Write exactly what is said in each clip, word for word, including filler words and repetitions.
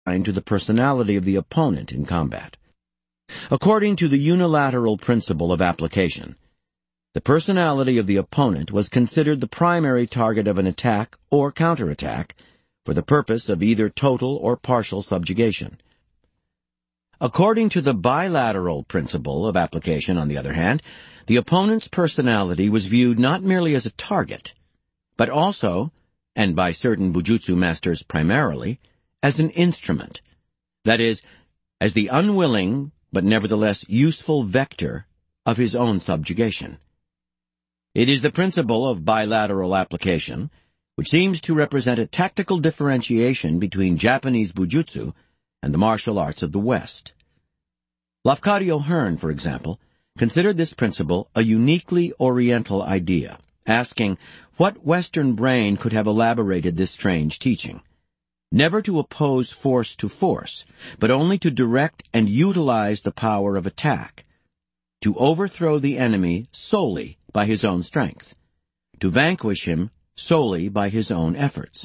to the personality of the opponent in combat. According to the unilateral principle of application, the personality of the opponent was considered the primary target of an attack or counterattack for the purpose of either total or partial subjugation. According to the bilateral principle of application, on the other hand, the opponent's personality was viewed not merely as a target, but also, and by certain Bujutsu masters primarily, as an instrument, that is, as the unwilling but nevertheless useful vector of his own subjugation. It is the principle of bilateral application which seems to represent a tactical differentiation between Japanese Bujutsu and the martial arts of the West. Lafcadio Hearn, for example, considered this principle a uniquely Oriental idea, asking what Western brain could have elaborated this strange teaching. Never to oppose force to force, but only to direct and utilize the power of attack, to overthrow the enemy solely by his own strength, to vanquish him solely by his own efforts.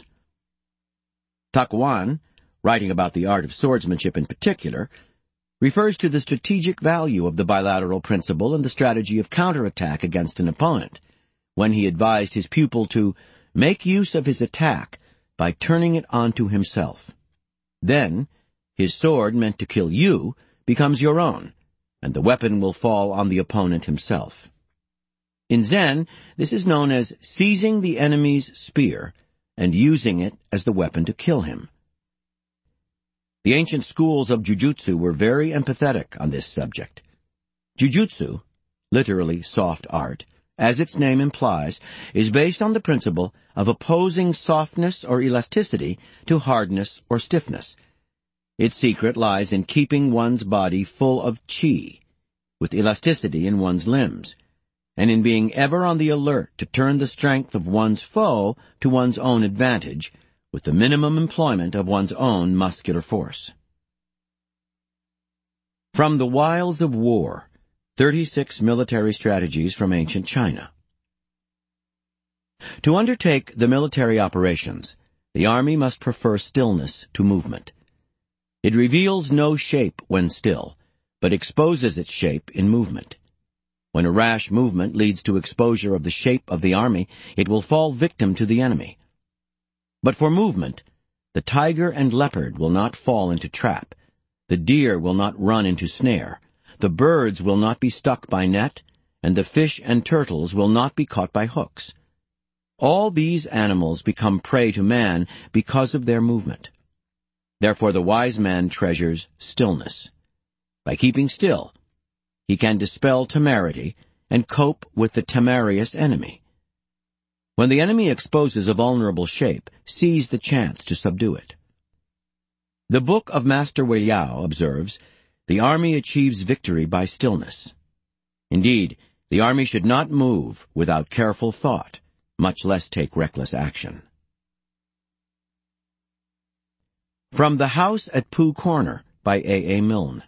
Takuan, writing about the art of swordsmanship in particular, refers to the strategic value of the bilateral principle and the strategy of counterattack against an opponent, when he advised his pupil to make use of his attack by turning it onto himself. Then, his sword meant to kill you becomes your own, and the weapon will fall on the opponent himself. In Zen, this is known as seizing the enemy's spear and using it as the weapon to kill him. The ancient schools of Jujutsu were very empathetic on this subject. Jujutsu, literally soft art, as its name implies, is based on the principle of opposing softness or elasticity to hardness or stiffness. Its secret lies in keeping one's body full of chi, with elasticity in one's limbs, and in being ever on the alert to turn the strength of one's foe to one's own advantage, with the minimum employment of one's own muscular force. From the Wiles of War, thirty-six Military Strategies from Ancient China. To undertake the military operations, the army must prefer stillness to movement. It reveals no shape when still, but exposes its shape in movement. When a rash movement leads to exposure of the shape of the army, it will fall victim to the enemy. But for movement, the tiger and leopard will not fall into trap, the deer will not run into snare, the birds will not be stuck by net, and the fish and turtles will not be caught by hooks. All these animals become prey to man because of their movement. Therefore the wise man treasures stillness. By keeping still, he can dispel temerity and cope with the temerarious enemy. When the enemy exposes a vulnerable shape, seize the chance to subdue it. The Book of Master Wei Liao observes, the army achieves victory by stillness. Indeed, the army should not move without careful thought, much less take reckless action. From The House at Pooh Corner by A. A. Milne.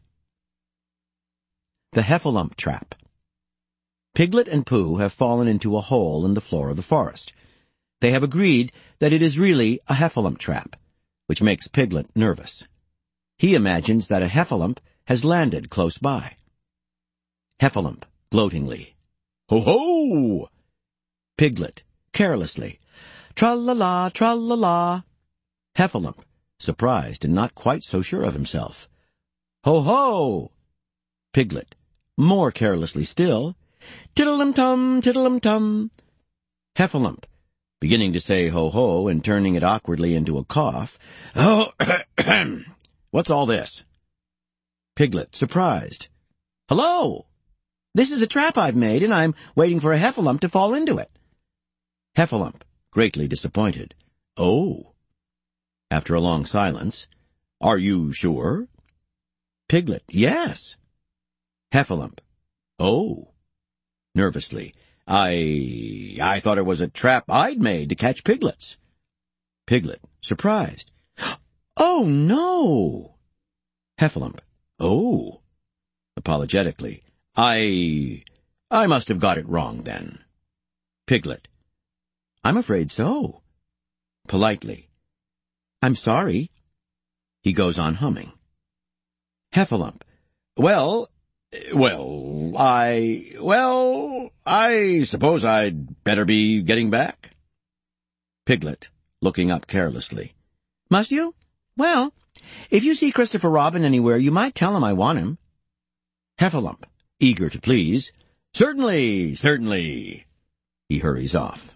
The Heffalump Trap. Piglet and Pooh have fallen into a hole in the floor of the forest. They have agreed that it is really a heffalump trap, which makes Piglet nervous. He imagines that a heffalump has landed close by. Heffalump, gloatingly, "Ho-ho!" Piglet, carelessly, "Tra-la-la, tra-la-la." Heffalump, surprised and not quite so sure of himself, "Ho-ho!" Piglet, more carelessly still, "Tiddle-um-tum, tiddle-um-tum." Heffalump, beginning to say ho-ho and turning it awkwardly into a cough, "Oh, what's all this?" Piglet, surprised, "Hello! This is a trap I've made, and I'm waiting for a heffalump to fall into it." Heffalump, greatly disappointed, "Oh." After a long silence, "Are you sure?" Piglet, "Yes." Heffalump, "Oh." Nervously, I... I thought it was a trap I'd made to catch piglets." Piglet, surprised, "Oh, no." Heffalump, "Oh." Apologetically, I... I must have got it wrong, then." Piglet, "I'm afraid so." Politely, "I'm sorry." He goes on humming. Heffalump. Well, well, I, well, I suppose I'd better be getting back. Piglet, looking up carelessly. Must you? Well, if you see Christopher Robin anywhere, you might tell him I want him. Heffalump, eager to please. Certainly, certainly. He hurries off.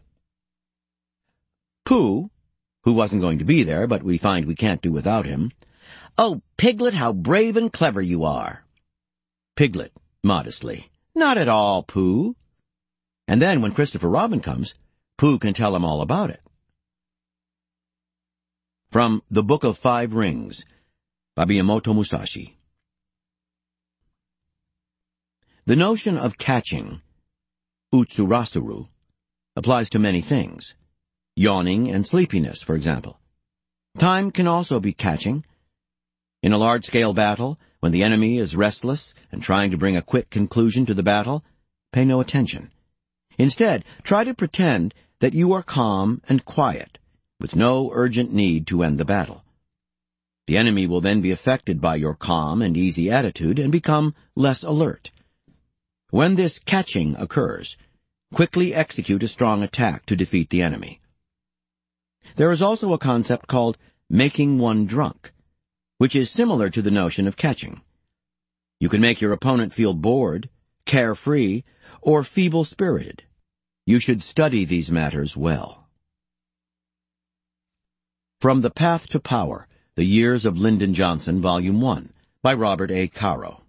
Pooh, who wasn't going to be there, but we find we can't do without him. Oh, Piglet, how brave and clever you are. Piglet, modestly. Not at all, Pooh. And then when Christopher Robin comes, Pooh can tell him all about it. From The Book of Five Rings, by Miyamoto Musashi. The notion of catching, utsurasuru, applies to many things. Yawning and sleepiness, for example. Time can also be catching. In a large-scale battle, when the enemy is restless and trying to bring a quick conclusion to the battle, pay no attention. Instead, try to pretend that you are calm and quiet, with no urgent need to end the battle. The enemy will then be affected by your calm and easy attitude and become less alert. When this catching occurs, quickly execute a strong attack to defeat the enemy. There is also a concept called making one drunk, which is similar to the notion of catching. You can make your opponent feel bored, carefree, or feeble-spirited. You should study these matters well. From The Path to Power, The Years of Lyndon Johnson, Volume one, by Robert A. Caro.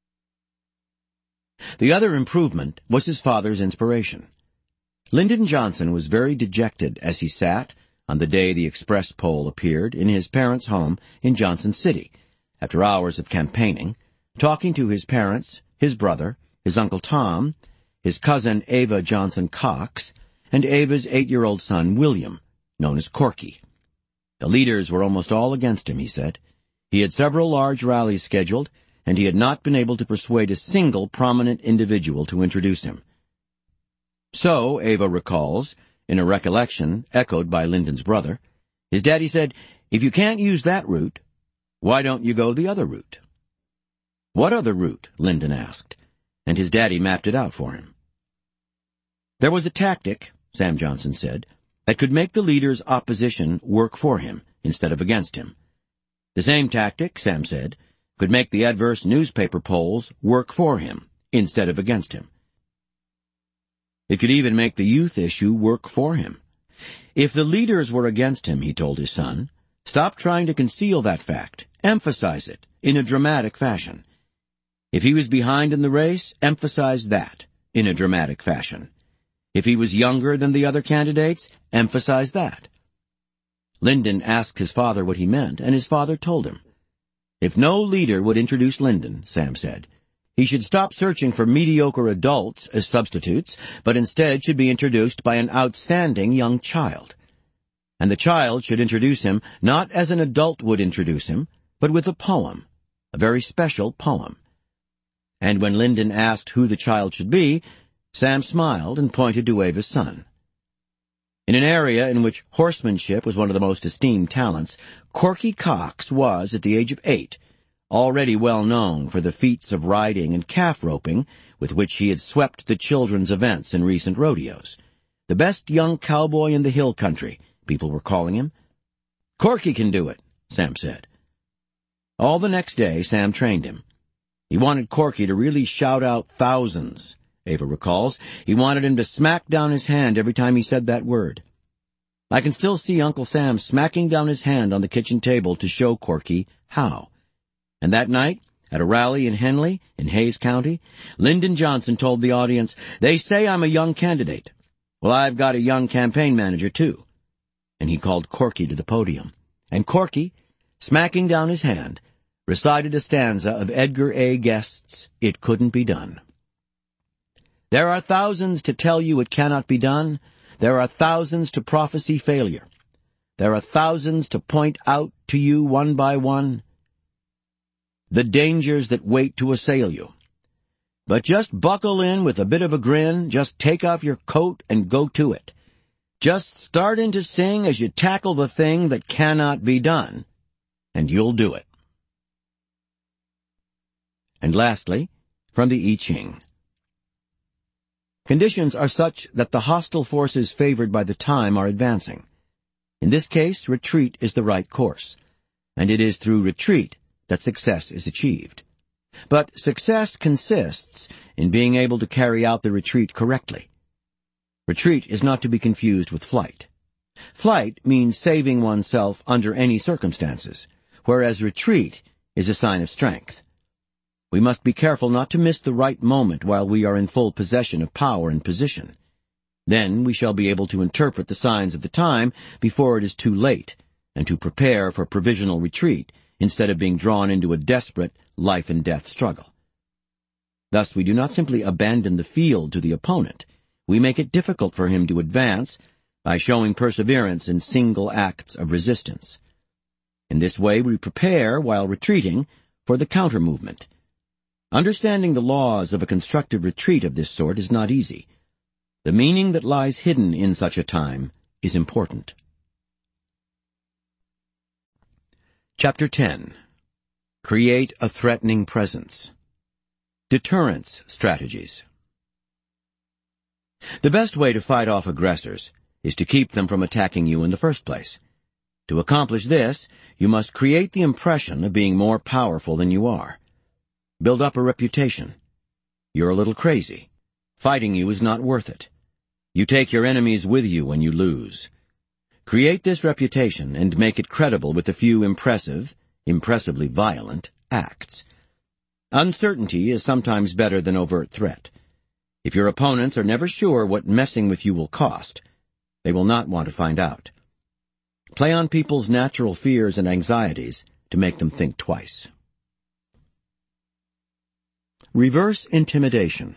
The other improvement was his father's inspiration. Lyndon Johnson was very dejected as he sat, on the day the express poll appeared, in his parents' home in Johnson City, after hours of campaigning, talking to his parents, his brother, his Uncle Tom, his cousin Ava Johnson Cox, and Ava's eight-year-old son William, known as Corky. The leaders were almost all against him, he said. He had several large rallies scheduled, and he had not been able to persuade a single prominent individual to introduce him. So, Ava recalls, in a recollection echoed by Lyndon's brother, his daddy said, "If you can't use that route, why don't you go the other route?" "What other route?" Lyndon asked, and his daddy mapped it out for him. There was a tactic, Sam Johnson said, that could make the leader's opposition work for him instead of against him. The same tactic, Sam said, could make the adverse newspaper polls work for him instead of against him. It could even make the youth issue work for him. If the leaders were against him, he told his son, stop trying to conceal that fact. Emphasize it in a dramatic fashion. If he was behind in the race, emphasize that in a dramatic fashion. If he was younger than the other candidates, emphasize that. Lyndon asked his father what he meant, and his father told him. If no leader would introduce Lyndon, Sam said, he should stop searching for mediocre adults as substitutes, but instead should be introduced by an outstanding young child. And the child should introduce him not as an adult would introduce him, but with a poem, a very special poem. And when Lyndon asked who the child should be, Sam smiled and pointed to Ava's son. In an area in which horsemanship was one of the most esteemed talents, Corky Cox was, at the age of eight, already well known for the feats of riding and calf roping with which he had swept the children's events in recent rodeos. The best young cowboy in the hill country, people were calling him. Corky can do it, Sam said. All the next day, Sam trained him. He wanted Corky to really shout out thousands. Ava recalls, he wanted him to smack down his hand every time he said that word. I can still see Uncle Sam smacking down his hand on the kitchen table to show Corky how. And that night, at a rally in Henley, in Hayes County, Lyndon Johnson told the audience, "They say I'm a young candidate. Well, I've got a young campaign manager, too." And he called Corky to the podium. And Corky, smacking down his hand, recited a stanza of Edgar A. Guest's It Couldn't Be Done. There are thousands to tell you it cannot be done. There are thousands to prophesy failure. There are thousands to point out to you one by one the dangers that wait to assail you. But just buckle in with a bit of a grin, just take off your coat and go to it. Just start in to sing as you tackle the thing that cannot be done, and you'll do it. And lastly, from the I Ching. Conditions are such that the hostile forces favored by the time are advancing. In this case, retreat is the right course, and it is through retreat that success is achieved. But success consists in being able to carry out the retreat correctly. Retreat is not to be confused with flight. Flight means saving oneself under any circumstances, whereas retreat is a sign of strength. We must be careful not to miss the right moment while we are in full possession of power and position. Then we shall be able to interpret the signs of the time before it is too late, and to prepare for provisional retreat instead of being drawn into a desperate life-and-death struggle. Thus we do not simply abandon the field to the opponent. We make it difficult for him to advance by showing perseverance in single acts of resistance. In this way we prepare, while retreating, for the counter-movement. Understanding the laws of a constructive retreat of this sort is not easy. The meaning that lies hidden in such a time is important. Chapter ten. Create a threatening presence. Deterrence strategies. The best way to fight off aggressors is to keep them from attacking you in the first place. To accomplish this, you must create the impression of being more powerful than you are. Build up a reputation. You're a little crazy. Fighting you is not worth it. You take your enemies with you when you lose. Create this reputation and make it credible with a few impressive, impressively violent, acts. Uncertainty is sometimes better than overt threat. If your opponents are never sure what messing with you will cost, they will not want to find out. Play on people's natural fears and anxieties to make them think twice. Reverse intimidation.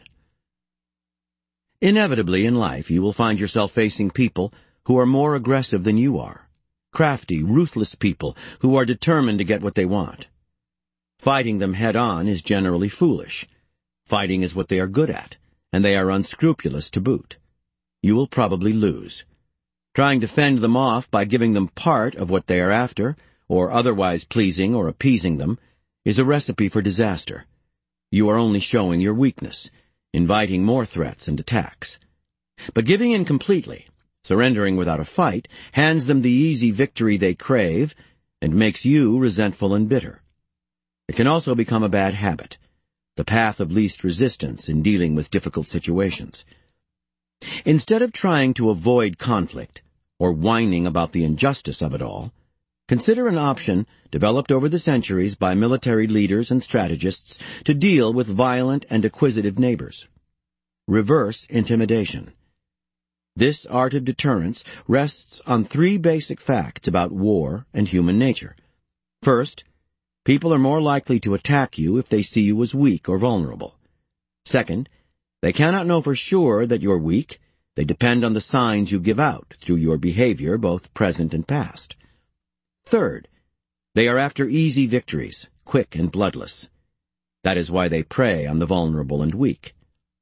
Inevitably in life you will find yourself facing people who are more aggressive than you are. Crafty, ruthless people who are determined to get what they want. Fighting them head-on is generally foolish. Fighting is what they are good at, and they are unscrupulous to boot. You will probably lose. Trying to fend them off by giving them part of what they are after, or otherwise pleasing or appeasing them, is a recipe for disaster. You are only showing your weakness, inviting more threats and attacks. But giving in completely, surrendering without a fight, hands them the easy victory they crave and makes you resentful and bitter. It can also become a bad habit, the path of least resistance in dealing with difficult situations. Instead of trying to avoid conflict or whining about the injustice of it all, consider an option developed over the centuries by military leaders and strategists to deal with violent and acquisitive neighbors. Reverse intimidation. This art of deterrence rests on three basic facts about war and human nature. First, people are more likely to attack you if they see you as weak or vulnerable. Second, they cannot know for sure that you're weak. They depend on the signs you give out through your behavior, both present and past. Third, they are after easy victories, quick and bloodless. That is why they prey on the vulnerable and weak.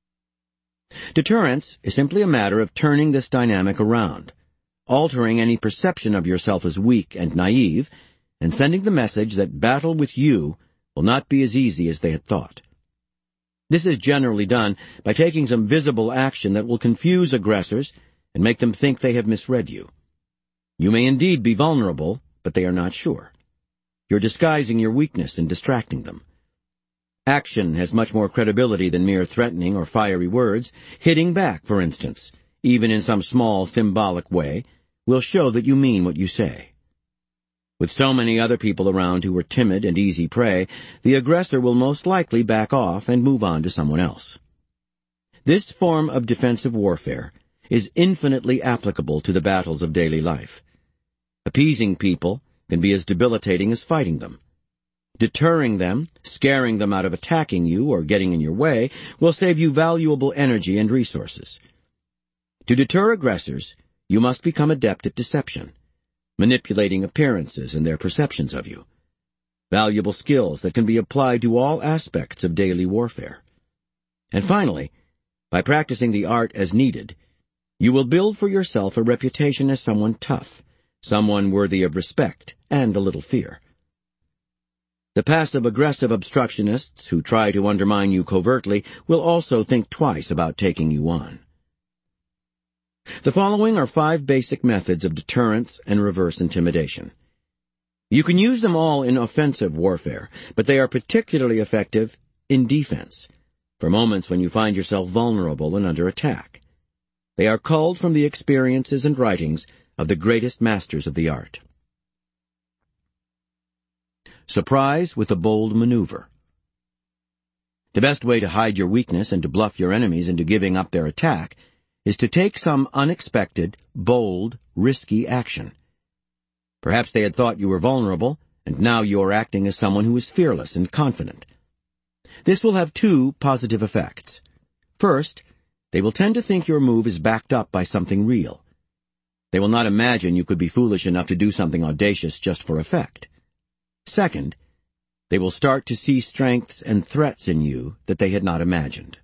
Deterrence is simply a matter of turning this dynamic around, altering any perception of yourself as weak and naive, and sending the message that battle with you will not be as easy as they had thought. This is generally done by taking some visible action that will confuse aggressors and make them think they have misread you. You may indeed be vulnerable, but they are not sure. You're disguising your weakness and distracting them. Action has much more credibility than mere threatening or fiery words. Hitting back, for instance, even in some small symbolic way, will show that you mean what you say. With so many other people around who are timid and easy prey, the aggressor will most likely back off and move on to someone else. This form of defensive warfare is infinitely applicable to the battles of daily life. Appeasing people can be as debilitating as fighting them. Deterring them, scaring them out of attacking you or getting in your way, will save you valuable energy and resources. To deter aggressors, you must become adept at deception, manipulating appearances and their perceptions of you. Valuable skills that can be applied to all aspects of daily warfare. And finally, by practicing the art as needed, you will build for yourself a reputation as someone tough, someone worthy of respect and a little fear. The passive-aggressive obstructionists who try to undermine you covertly will also think twice about taking you on. The following are five basic methods of deterrence and reverse intimidation. You can use them all in offensive warfare, but they are particularly effective in defense, for moments when you find yourself vulnerable and under attack. They are culled from the experiences and writings of the greatest masters of the art. Surprise with a bold maneuver. The best way to hide your weakness and to bluff your enemies into giving up their attack is to take some unexpected, bold, risky action. Perhaps they had thought you were vulnerable, and now you are acting as someone who is fearless and confident. This will have two positive effects. First, they will tend to think your move is backed up by something real. They will not imagine you could be foolish enough to do something audacious just for effect. Second, they will start to see strengths and threats in you that they had not imagined.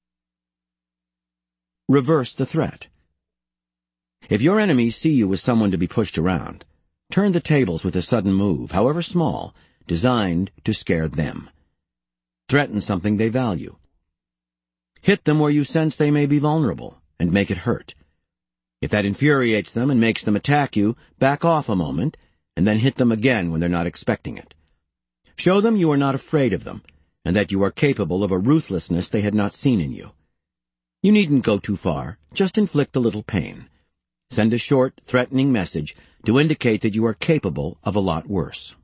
Reverse the threat. If your enemies see you as someone to be pushed around, turn the tables with a sudden move, however small, designed to scare them. Threaten something they value. Hit them where you sense they may be vulnerable, and make it hurt. If that infuriates them and makes them attack you, back off a moment, and then hit them again when they're not expecting it. Show them you are not afraid of them, and that you are capable of a ruthlessness they had not seen in you. You needn't go too far, just inflict a little pain. Send a short, threatening message to indicate that you are capable of a lot worse.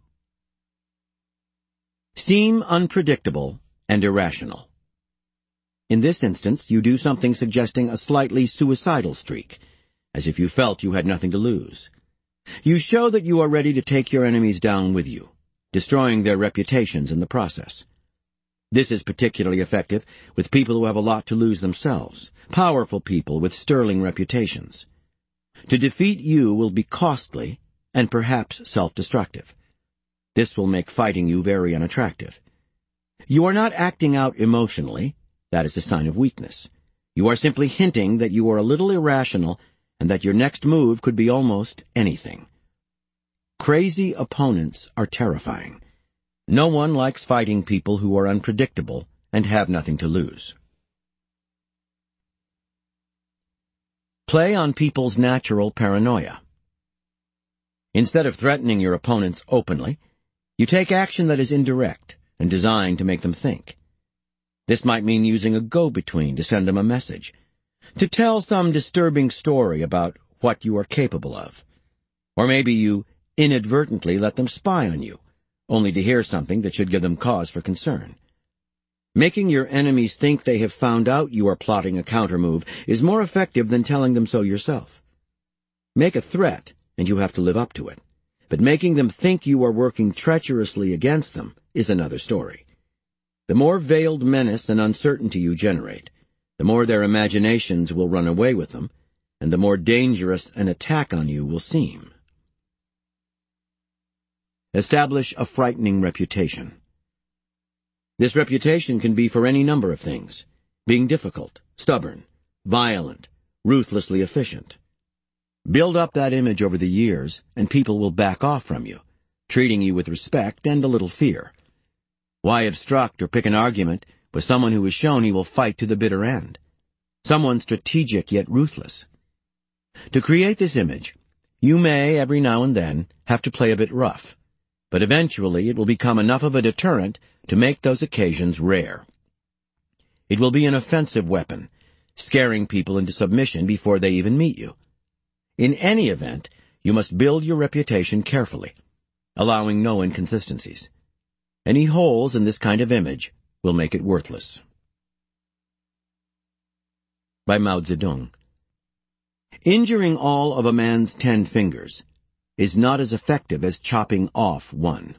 Seem unpredictable and irrational. In this instance, you do something suggesting a slightly suicidal streak, as if you felt you had nothing to lose. You show that you are ready to take your enemies down with you, destroying their reputations in the process. This is particularly effective with people who have a lot to lose themselves, powerful people with sterling reputations. To defeat you will be costly and perhaps self-destructive. This will make fighting you very unattractive. You are not acting out emotionally. That is a sign of weakness. You are simply hinting that you are a little irrational and that your next move could be almost anything. Crazy opponents are terrifying. No one likes fighting people who are unpredictable and have nothing to lose. Play on people's natural paranoia. Instead of threatening your opponents openly, you take action that is indirect and designed to make them think. This might mean using a go-between to send them a message, to tell some disturbing story about what you are capable of. Or maybe you inadvertently let them spy on you, only to hear something that should give them cause for concern. Making your enemies think they have found out you are plotting a countermove is more effective than telling them so yourself. Make a threat, and you have to live up to it. But making them think you are working treacherously against them is another story. The more veiled menace and uncertainty you generate, the more their imaginations will run away with them, and the more dangerous an attack on you will seem. Establish a frightening reputation. This reputation can be for any number of things: being difficult, stubborn, violent, ruthlessly efficient. Build up that image over the years, and people will back off from you, treating you with respect and a little fear. Why obstruct or pick an argument with someone who has shown he will fight to the bitter end? Someone strategic yet ruthless. To create this image, you may, every now and then, have to play a bit rough, but eventually it will become enough of a deterrent to make those occasions rare. It will be an offensive weapon, scaring people into submission before they even meet you. In any event, you must build your reputation carefully, allowing no inconsistencies. Any holes in this kind of image will make it worthless. By Mao Zedong. Injuring all of a man's ten fingers is not as effective as chopping off one.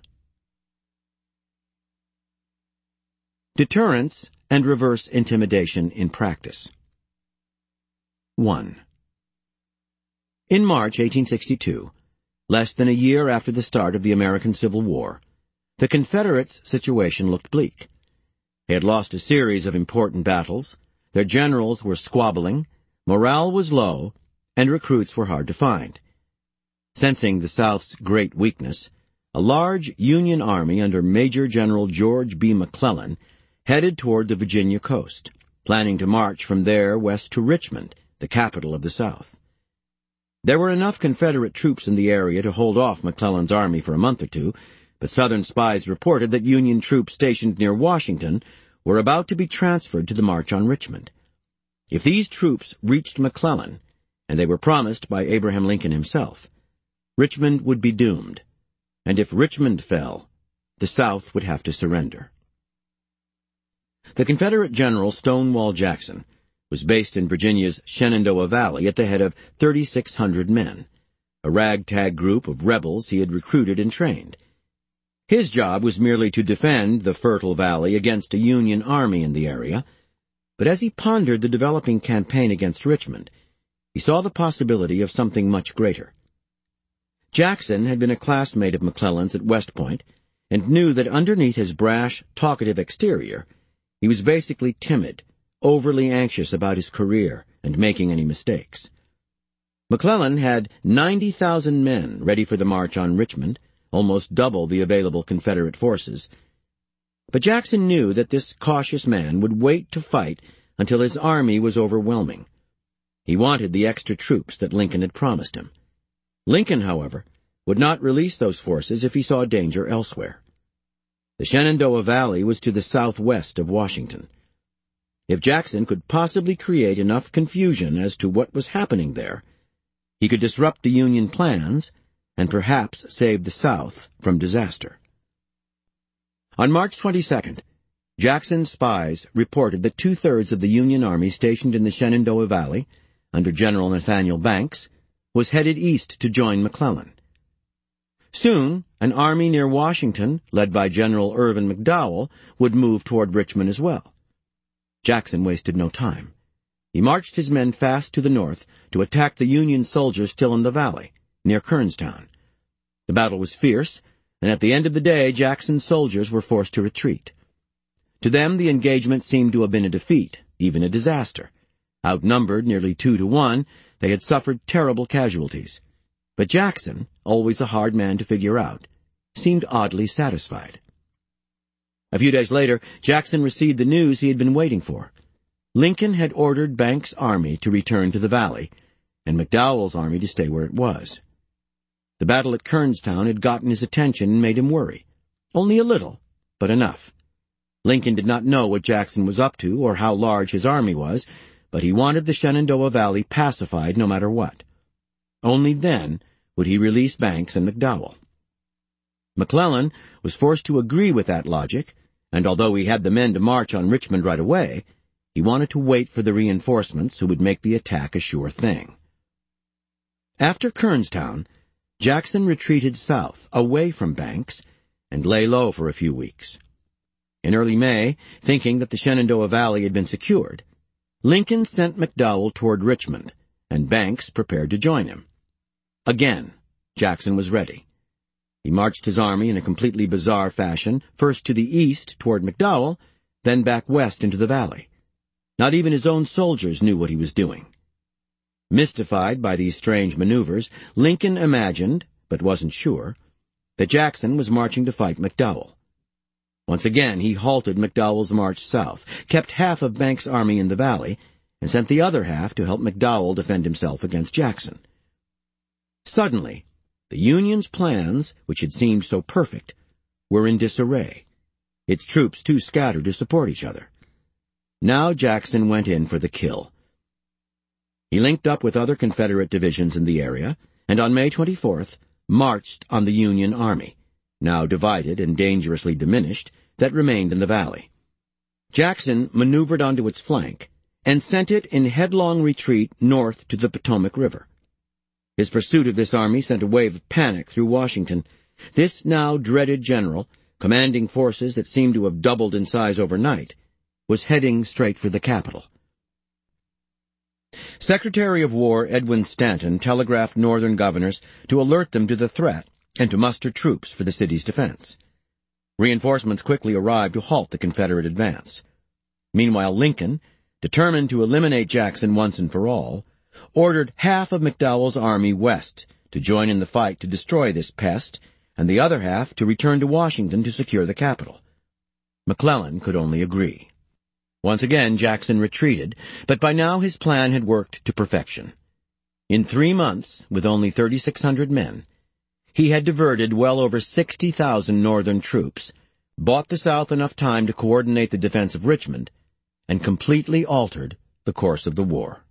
Deterrence and reverse intimidation in practice. One. In March eighteen sixty-two, less than a year after the start of the American Civil War, the Confederates' situation looked bleak. They had lost a series of important battles, their generals were squabbling, morale was low, and recruits were hard to find. Sensing the South's great weakness, a large Union army under Major General George B. McClellan headed toward the Virginia coast, planning to march from there west to Richmond, the capital of the South. There were enough Confederate troops in the area to hold off McClellan's army for a month or two, but Southern spies reported that Union troops stationed near Washington were about to be transferred to the march on Richmond. If these troops reached McClellan, and they were promised by Abraham Lincoln himself, Richmond would be doomed, and if Richmond fell, the South would have to surrender. The Confederate General Stonewall Jackson was based in Virginia's Shenandoah Valley at the head of thirty-six hundred men, a ragtag group of rebels he had recruited and trained. His job was merely to defend the fertile valley against a Union army in the area, but as he pondered the developing campaign against Richmond, he saw the possibility of something much greater. Jackson had been a classmate of McClellan's at West Point and knew that underneath his brash, talkative exterior, he was basically timid, overly anxious about his career and making any mistakes. McClellan had ninety thousand men ready for the march on Richmond, almost double the available Confederate forces. But Jackson knew that this cautious man would wait to fight until his army was overwhelming. He wanted the extra troops that Lincoln had promised him. Lincoln, however, would not release those forces if he saw danger elsewhere. The Shenandoah Valley was to the southwest of Washington. If Jackson could possibly create enough confusion as to what was happening there, he could disrupt the Union plans and perhaps save the South from disaster. On March twenty-second, Jackson's spies reported that two-thirds of the Union army stationed in the Shenandoah Valley, under General Nathaniel Banks, was headed east to join McClellan. Soon, an army near Washington, led by General Irvin McDowell, would move toward Richmond as well. Jackson wasted no time. He marched his men fast to the north to attack the Union soldiers still in the valley, near Kernstown. The battle was fierce, and at the end of the day Jackson's soldiers were forced to retreat. To them the engagement seemed to have been a defeat, even a disaster. Outnumbered nearly two to one, they had suffered terrible casualties. But Jackson, always a hard man to figure out, seemed oddly satisfied. A few days later, Jackson received the news he had been waiting for. Lincoln had ordered Banks' army to return to the valley, and McDowell's army to stay where it was. The battle at Kernstown had gotten his attention and made him worry. Only a little, but enough. Lincoln did not know what Jackson was up to or how large his army was, but he wanted the Shenandoah Valley pacified no matter what. Only then would he release Banks and McDowell. McClellan was forced to agree with that logic, and although he had the men to march on Richmond right away, he wanted to wait for the reinforcements who would make the attack a sure thing. After Kernstown, Jackson retreated south, away from Banks, and lay low for a few weeks. In early May, thinking that the Shenandoah Valley had been secured, Lincoln sent McDowell toward Richmond, and Banks prepared to join him. Again, Jackson was ready. He marched his army in a completely bizarre fashion, first to the east toward McDowell, then back west into the valley. Not even his own soldiers knew what he was doing. Mystified by these strange maneuvers, Lincoln imagined, but wasn't sure, that Jackson was marching to fight McDowell. Once again, he halted McDowell's march south, kept half of Banks' army in the valley, and sent the other half to help McDowell defend himself against Jackson. Suddenly, the Union's plans, which had seemed so perfect, were in disarray, its troops too scattered to support each other. Now Jackson went in for the kill. He linked up with other Confederate divisions in the area, and on May twenty-fourth, marched on the Union army, now divided and dangerously diminished, that remained in the valley. Jackson maneuvered onto its flank and sent it in headlong retreat north to the Potomac River. His pursuit of this army sent a wave of panic through Washington. This now dreaded general, commanding forces that seemed to have doubled in size overnight, was heading straight for the capital. Secretary of War Edwin Stanton telegraphed Northern governors to alert them to the threat and to muster troops for the city's defense. Reinforcements quickly arrived to halt the Confederate advance. Meanwhile, Lincoln, determined to eliminate Jackson once and for all, ordered half of McDowell's army west to join in the fight to destroy this pest and the other half to return to Washington to secure the capital. McClellan could only agree. Once again, Jackson retreated, but by now his plan had worked to perfection. In three months, with only thirty-six hundred men, he had diverted well over sixty thousand Northern troops, bought the South enough time to coordinate the defense of Richmond, and completely altered the course of the war.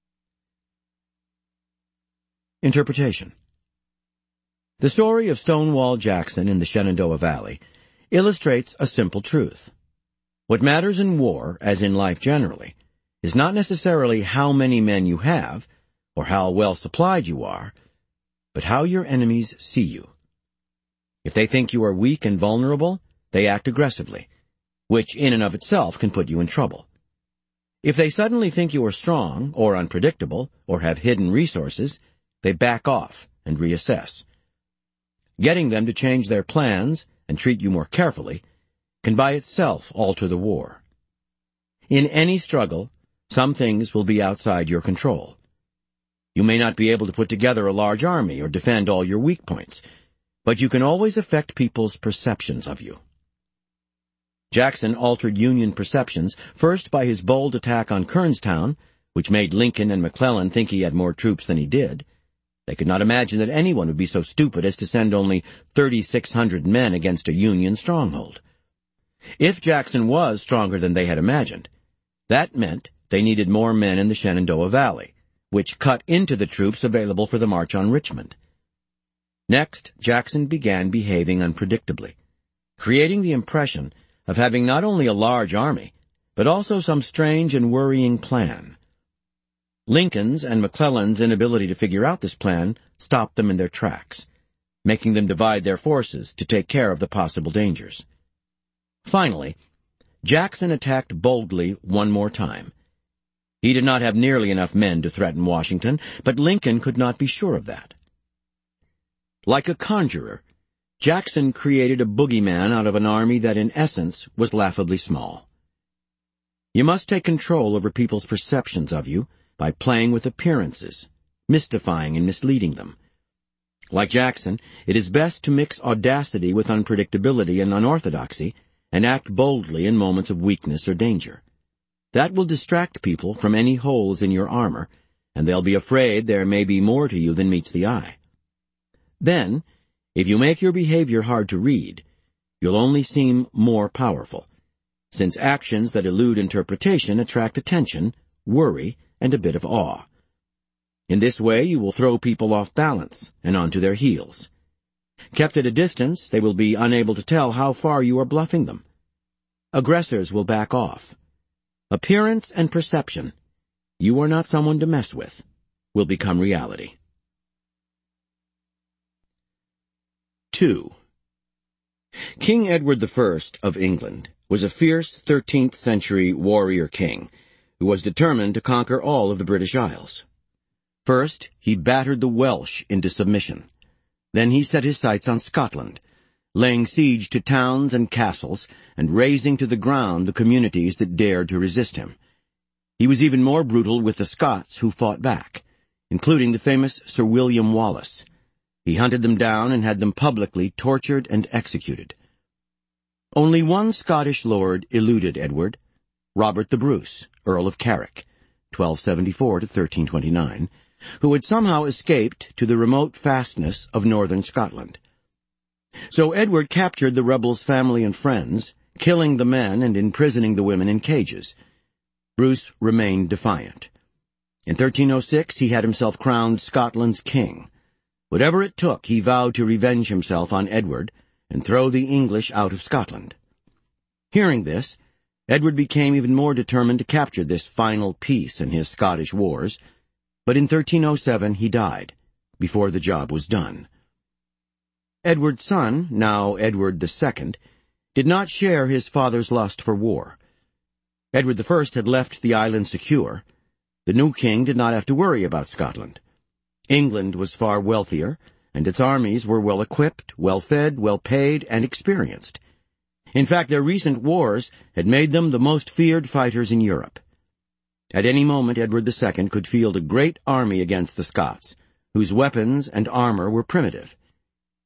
Interpretation. The story of Stonewall Jackson in the Shenandoah Valley illustrates a simple truth. What matters in war, as in life generally, is not necessarily how many men you have, or how well supplied you are, but how your enemies see you. If they think you are weak and vulnerable, they act aggressively, which in and of itself can put you in trouble. If they suddenly think you are strong, or unpredictable, or have hidden resources, they back off and reassess. Getting them to change their plans and treat you more carefully can by itself alter the war. In any struggle, some things will be outside your control. You may not be able to put together a large army or defend all your weak points, but you can always affect people's perceptions of you. Jackson altered Union perceptions first by his bold attack on Kernstown, which made Lincoln and McClellan think he had more troops than he did. They could not imagine that anyone would be so stupid as to send only thirty-six hundred men against a Union stronghold. If Jackson was stronger than they had imagined, that meant they needed more men in the Shenandoah Valley, which cut into the troops available for the march on Richmond. Next, Jackson began behaving unpredictably, creating the impression of having not only a large army, but also some strange and worrying plan. Lincoln's and McClellan's inability to figure out this plan stopped them in their tracks, making them divide their forces to take care of the possible dangers. Finally, Jackson attacked boldly one more time. He did not have nearly enough men to threaten Washington, but Lincoln could not be sure of that. Like a conjurer, Jackson created a boogeyman out of an army that in essence was laughably small. You must take control over people's perceptions of you by playing with appearances, mystifying and misleading them. Like Jackson, it is best to mix audacity with unpredictability and unorthodoxy, and act boldly in moments of weakness or danger. That will distract people from any holes in your armor, and they'll be afraid there may be more to you than meets the eye. Then, if you make your behavior hard to read, you'll only seem more powerful, since actions that elude interpretation attract attention, worry, and a bit of awe. In this way, you will throw people off balance and onto their heels. Kept at a distance, they will be unable to tell how far you are bluffing them. Aggressors will back off. Appearance and perception, you are not someone to mess with, will become reality. Two. King Edward the First of England was a fierce thirteenth century warrior king who was determined to conquer all of the British Isles. First, he battered the Welsh into submission. Then he set his sights on Scotland, laying siege to towns and castles and razing to the ground the communities that dared to resist him. He was even more brutal with the Scots who fought back, including the famous Sir William Wallace. He hunted them down and had them publicly tortured and executed. Only one Scottish lord eluded Edward, Robert the Bruce, Earl of Carrick, twelve seventy-four to thirteen twenty-nine, who had somehow escaped to the remote fastness of northern Scotland. So Edward captured the rebels' family and friends, killing the men and imprisoning the women in cages. Bruce remained defiant. In thirteen oh six, he had himself crowned Scotland's king. Whatever it took, he vowed to revenge himself on Edward and throw the English out of Scotland. Hearing this, Edward became even more determined to capture this final piece in his Scottish wars, but in thirteen oh seven he died, before the job was done. Edward's son, now Edward the Second, did not share his father's lust for war. Edward the First had left the island secure. The new king did not have to worry about Scotland. England was far wealthier, and its armies were well equipped, well fed, well paid, and experienced. In fact, their recent wars had made them the most feared fighters in Europe. At any moment, Edward the Second could field a great army against the Scots, whose weapons and armor were primitive.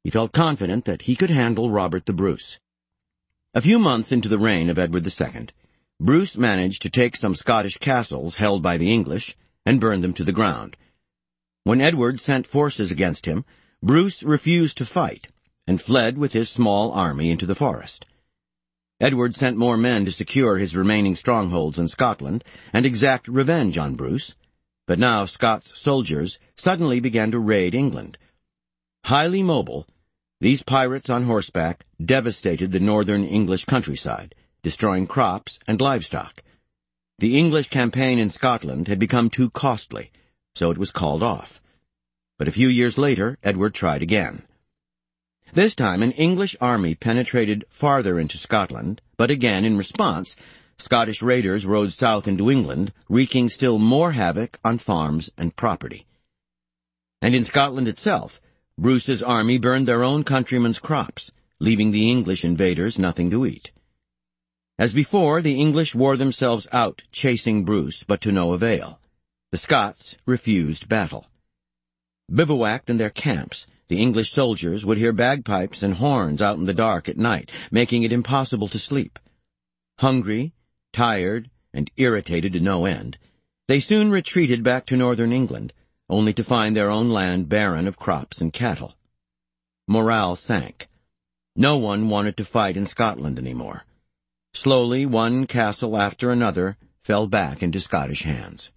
He felt confident that he could handle Robert the Bruce. A few months into the reign of Edward the Second, Bruce managed to take some Scottish castles held by the English and burn them to the ground. When Edward sent forces against him, Bruce refused to fight and fled with his small army into the forest. Edward sent more men to secure his remaining strongholds in Scotland and exact revenge on Bruce, but now Scots soldiers suddenly began to raid England. Highly mobile, these pirates on horseback devastated the northern English countryside, destroying crops and livestock. The English campaign in Scotland had become too costly, so it was called off. But a few years later, Edward tried again. This time, an English army penetrated farther into Scotland, but again, in response, Scottish raiders rode south into England, wreaking still more havoc on farms and property. And in Scotland itself, Bruce's army burned their own countrymen's crops, leaving the English invaders nothing to eat. As before, the English wore themselves out chasing Bruce, but to no avail. The Scots refused battle. Bivouacked in their camps, the English soldiers would hear bagpipes and horns out in the dark at night, making it impossible to sleep. Hungry, tired, and irritated to no end, they soon retreated back to northern England, only to find their own land barren of crops and cattle. Morale sank. No one wanted to fight in Scotland anymore. Slowly, one castle after another fell back into Scottish hands.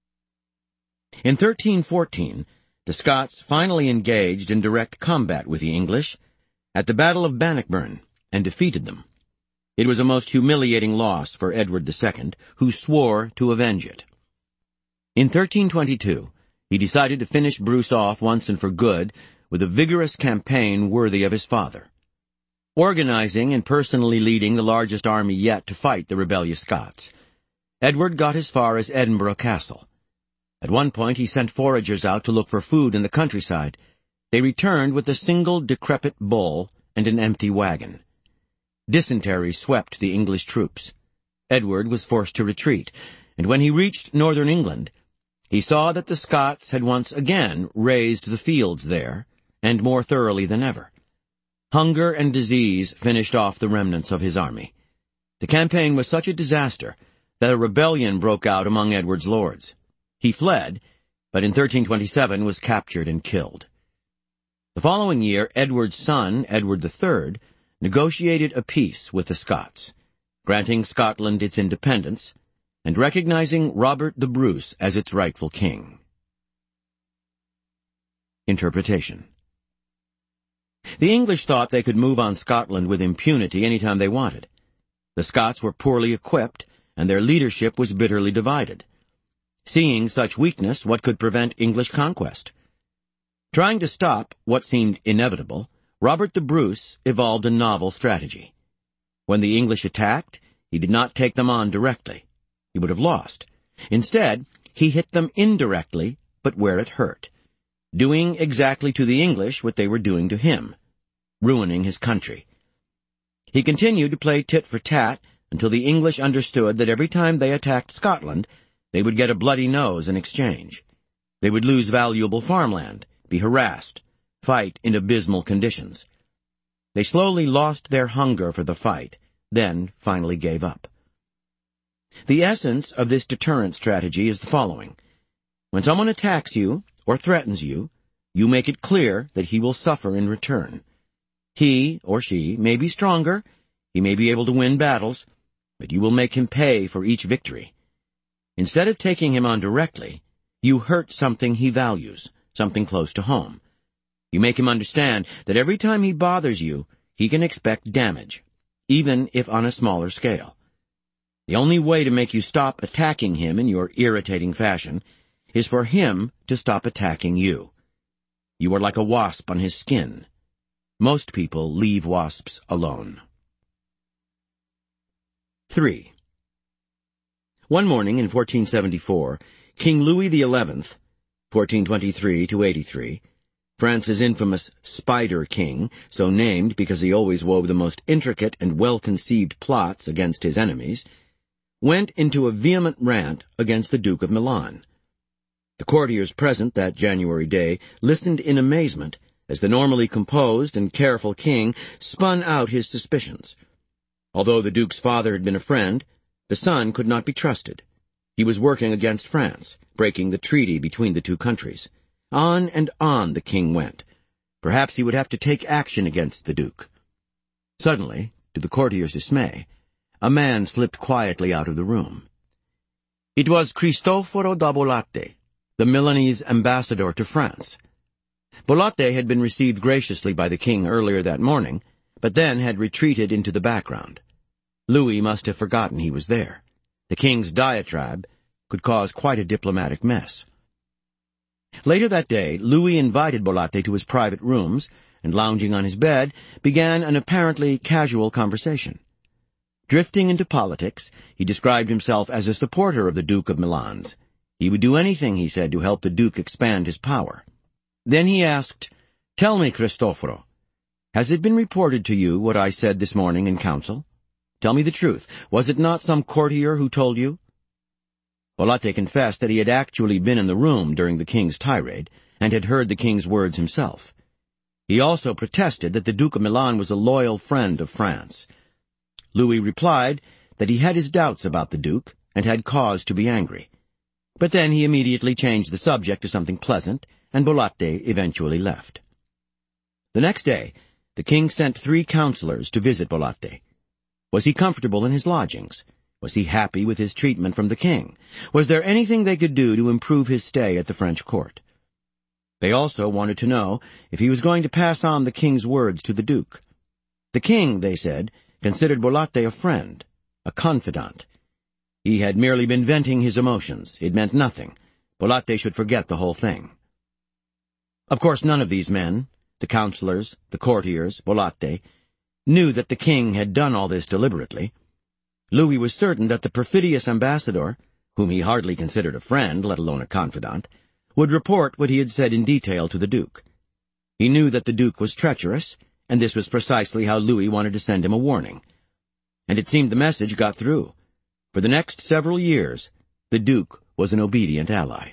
In thirteen fourteen, the Scots finally engaged in direct combat with the English at the Battle of Bannockburn and defeated them. It was a most humiliating loss for Edward the Second, who swore to avenge it. In thirteen twenty-two, he decided to finish Bruce off once and for good with a vigorous campaign worthy of his father. Organizing and personally leading the largest army yet to fight the rebellious Scots, Edward got as far as Edinburgh Castle. At one point he sent foragers out to look for food in the countryside. They returned with a single decrepit bull and an empty wagon. Dysentery swept the English troops. Edward was forced to retreat, and when he reached northern England, he saw that the Scots had once again razed the fields there, and more thoroughly than ever. Hunger and disease finished off the remnants of his army. The campaign was such a disaster that a rebellion broke out among Edward's lords. He fled, but in thirteen twenty-seven was captured and killed. The following year, Edward's son, Edward the Third, negotiated a peace with the Scots, granting Scotland its independence and recognizing Robert the Bruce as its rightful king. Interpretation. The English thought they could move on Scotland with impunity any time they wanted. The Scots were poorly equipped, and their leadership was bitterly divided. Seeing such weakness, what could prevent English conquest? Trying to stop what seemed inevitable, Robert the Bruce evolved a novel strategy. When the English attacked, he did not take them on directly. He would have lost. Instead, he hit them indirectly, but where it hurt, doing exactly to the English what they were doing to him, ruining his country. He continued to play tit for tat until the English understood that every time they attacked Scotland, they would get a bloody nose in exchange. They would lose valuable farmland, be harassed, fight in abysmal conditions. They slowly lost their hunger for the fight, then finally gave up. The essence of this deterrent strategy is the following. When someone attacks you or threatens you, you make it clear that he will suffer in return. He or she may be stronger, he may be able to win battles, but you will make him pay for each victory. Instead of taking him on directly, you hurt something he values, something close to home. You make him understand that every time he bothers you, he can expect damage, even if on a smaller scale. The only way to make you stop attacking him in your irritating fashion is for him to stop attacking you. You are like a wasp on his skin. Most people leave wasps alone. Three. One morning in fourteen seventy-four, King Louis the Eleventh, fourteen twenty-three to eighty-three, France's infamous Spider King, so named because he always wove the most intricate and well-conceived plots against his enemies, went into a vehement rant against the Duke of Milan. The courtiers present that January day listened in amazement as the normally composed and careful king spun out his suspicions. Although the Duke's father had been a friend, the son could not be trusted. He was working against France, breaking the treaty between the two countries. On and on the king went. Perhaps he would have to take action against the Duke. Suddenly, to the courtiers' dismay, a man slipped quietly out of the room. It was Cristoforo da Bollate, the Milanese ambassador to France. Bollate had been received graciously by the king earlier that morning, but then had retreated into the background. Louis must have forgotten he was there. The king's diatribe could cause quite a diplomatic mess. Later that day, Louis invited Bollate to his private rooms, and lounging on his bed, began an apparently casual conversation. Drifting into politics, he described himself as a supporter of the Duke of Milan's. He would do anything, he said, to help the Duke expand his power. Then he asked, "Tell me, Cristoforo, has it been reported to you what I said this morning in council? Tell me the truth. Was it not some courtier who told you?" Bollate confessed that he had actually been in the room during the king's tirade, and had heard the king's words himself. He also protested that the Duke of Milan was a loyal friend of France. Louis replied that he had his doubts about the Duke, and had cause to be angry. But then he immediately changed the subject to something pleasant, and Bollate eventually left. The next day, the king sent three counselors to visit Bollate. Was he comfortable in his lodgings? Was he happy with his treatment from the king? Was there anything they could do to improve his stay at the French court? They also wanted to know if he was going to pass on the king's words to the Duke. The king, they said, considered Bollate a friend, a confidant. He had merely been venting his emotions. It meant nothing. Bollate should forget the whole thing. Of course, none of these men, the counselors, the courtiers, Bollate, knew that the king had done all this deliberately. Louis was certain that the perfidious ambassador, whom he hardly considered a friend, let alone a confidant, would report what he had said in detail to the Duke. He knew that the Duke was treacherous, and this was precisely how Louis wanted to send him a warning. And it seemed the message got through. For the next several years, the Duke was an obedient ally.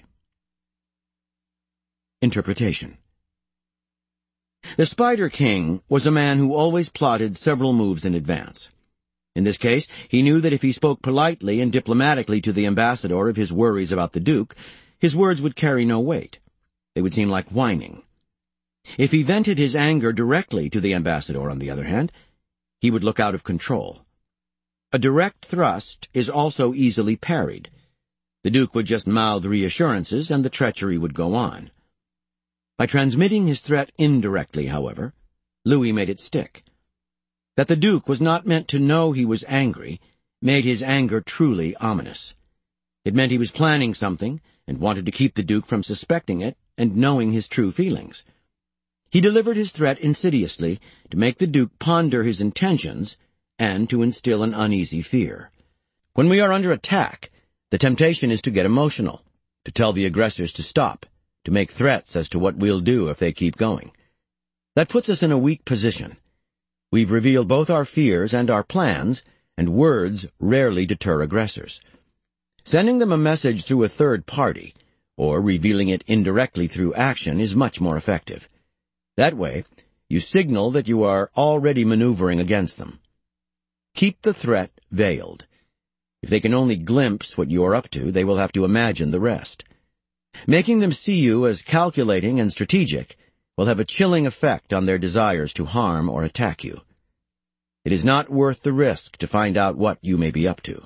Interpretation. The Spider King was a man who always plotted several moves in advance. In this case, he knew that if he spoke politely and diplomatically to the ambassador of his worries about the Duke, his words would carry no weight. They would seem like whining. If he vented his anger directly to the ambassador, on the other hand, he would look out of control. A direct thrust is also easily parried. The Duke would just mouth reassurances, and the treachery would go on. By transmitting his threat indirectly, however, Louis made it stick. That the Duke was not meant to know he was angry made his anger truly ominous. It meant he was planning something, and wanted to keep the Duke from suspecting it and knowing his true feelings. He delivered his threat insidiously to make the Duke ponder his intentions and to instill an uneasy fear. When we are under attack, the temptation is to get emotional, to tell the aggressors to stop, to make threats as to what we'll do if they keep going. That puts us in a weak position. We've revealed both our fears and our plans, and words rarely deter aggressors. Sending them a message through a third party, or revealing it indirectly through action, is much more effective. That way, you signal that you are already maneuvering against them. Keep the threat veiled. If they can only glimpse what you are up to, they will have to imagine the rest. Making them see you as calculating and strategic will have a chilling effect on their desires to harm or attack you. It is not worth the risk to find out what you may be up to.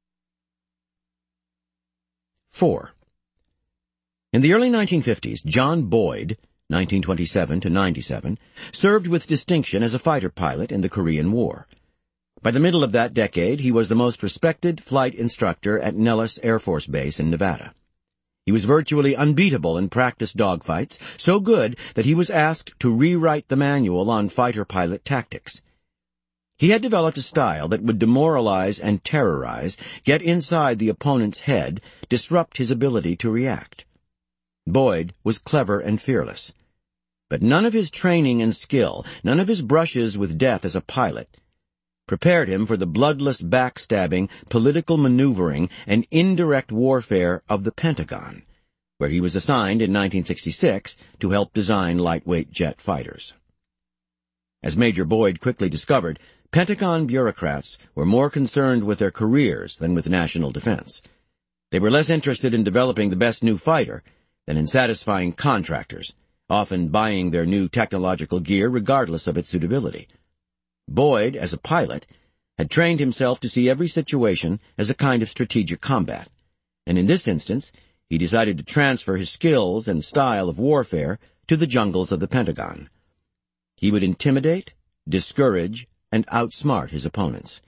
Four. In the early nineteen fifties, John Boyd, nineteen twenty-seven to ninety-seven, served with distinction as a fighter pilot in the Korean War. By the middle of that decade, he was the most respected flight instructor at Nellis Air Force Base in Nevada. He was virtually unbeatable in practice dogfights, so good that he was asked to rewrite the manual on fighter pilot tactics. He had developed a style that would demoralize and terrorize, get inside the opponent's head, disrupt his ability to react. Boyd was clever and fearless. But none of his training and skill, none of his brushes with death as a pilot, prepared him for the bloodless backstabbing, political maneuvering, and indirect warfare of the Pentagon. where he was assigned in nineteen sixty-six to help design lightweight jet fighters. As Major Boyd quickly discovered, Pentagon bureaucrats were more concerned with their careers than with national defense. They were less interested in developing the best new fighter than in satisfying contractors, often buying their new technological gear regardless of its suitability. Boyd, as a pilot, had trained himself to see every situation as a kind of strategic combat, and in this instance, he decided to transfer his skills and style of warfare to the jungles of the Pentagon. He would intimidate, discourage, and outsmart his opponents.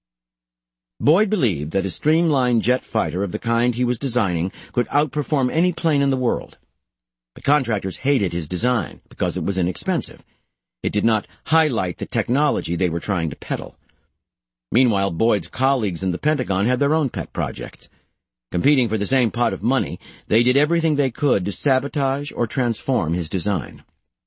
Boyd believed that a streamlined jet fighter of the kind he was designing could outperform any plane in the world. The contractors hated his design because it was inexpensive. It did not highlight the technology they were trying to peddle. Meanwhile, Boyd's colleagues in the Pentagon had their own pet projects. Competing for the same pot of money, they did everything they could to sabotage or transform his design.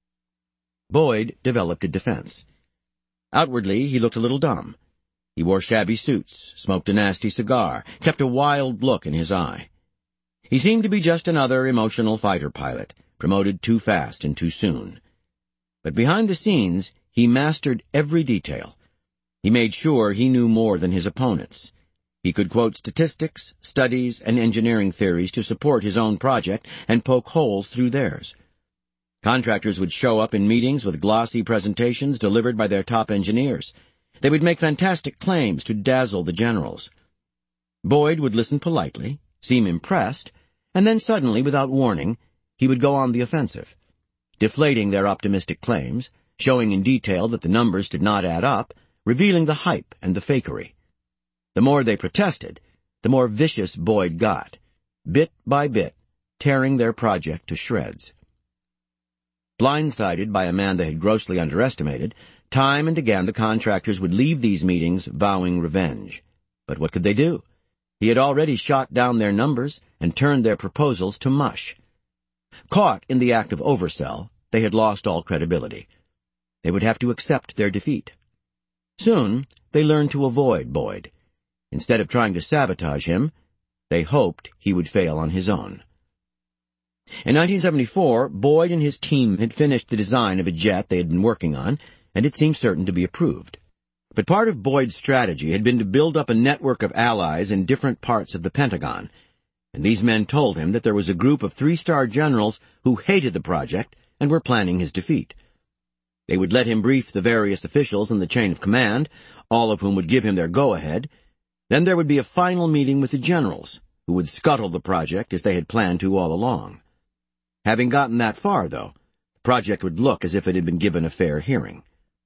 Boyd developed a defense. Outwardly, he looked a little dumb. He wore shabby suits, smoked a nasty cigar, kept a wild look in his eye. He seemed to be just another emotional fighter pilot, promoted too fast and too soon. But behind the scenes, he mastered every detail. He made sure he knew more than his opponents. He could quote statistics, studies, and engineering theories to support his own project and poke holes through theirs. Contractors would show up in meetings with glossy presentations delivered by their top engineers. They would make fantastic claims to dazzle the generals. Boyd would listen politely, seem impressed, and then suddenly, without warning, he would go on the offensive, deflating their optimistic claims, showing in detail that the numbers did not add up, revealing the hype and the fakery. The more they protested, the more vicious Boyd got, bit by bit, tearing their project to shreds. Blindsided by a man they had grossly underestimated, time and again the contractors would leave these meetings vowing revenge. But what could they do? He had already shot down their numbers and turned their proposals to mush. Caught in the act of oversell, they had lost all credibility. They would have to accept their defeat. Soon, they learned to avoid Boyd. Instead of trying to sabotage him, they hoped he would fail on his own. In nineteen seventy-four, Boyd and his team had finished the design of a jet they had been working on, and it seemed certain to be approved. But part of Boyd's strategy had been to build up a network of allies in different parts of the Pentagon, and these men told him that there was a group of three-star generals who hated the project and were planning his defeat. They would let him brief the various officials in the chain of command, all of whom would give him their go-ahead. Then there would be a final meeting with the generals, who would scuttle the project as they had planned to all along. Having gotten that far, though, the project would look as if it had been given a fair hearing.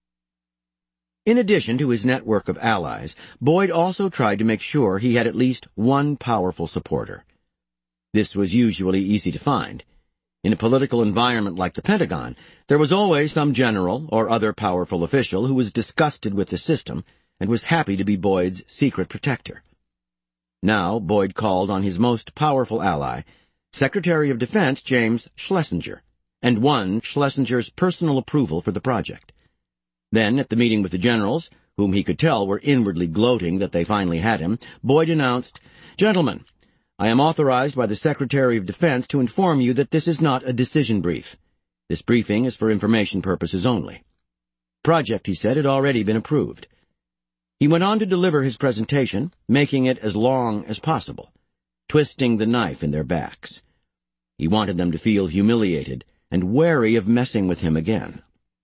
In addition to his network of allies, Boyd also tried to make sure he had at least one powerful supporter. This was usually easy to find. In a political environment like the Pentagon, there was always some general or other powerful official who was disgusted with the system and was happy to be Boyd's secret protector. Now Boyd called on his most powerful ally, Secretary of Defense James Schlesinger, and won Schlesinger's personal approval for the project. Then, at the meeting with the generals, whom he could tell were inwardly gloating that they finally had him, Boyd announced, "Gentlemen, I am authorized by the Secretary of Defense to inform you that this is not a decision brief. This briefing is for information purposes only." The project, he said, had already been approved. He went on to deliver his presentation, making it as long as possible, twisting the knife in their backs. He wanted them to feel humiliated and wary of messing with him again.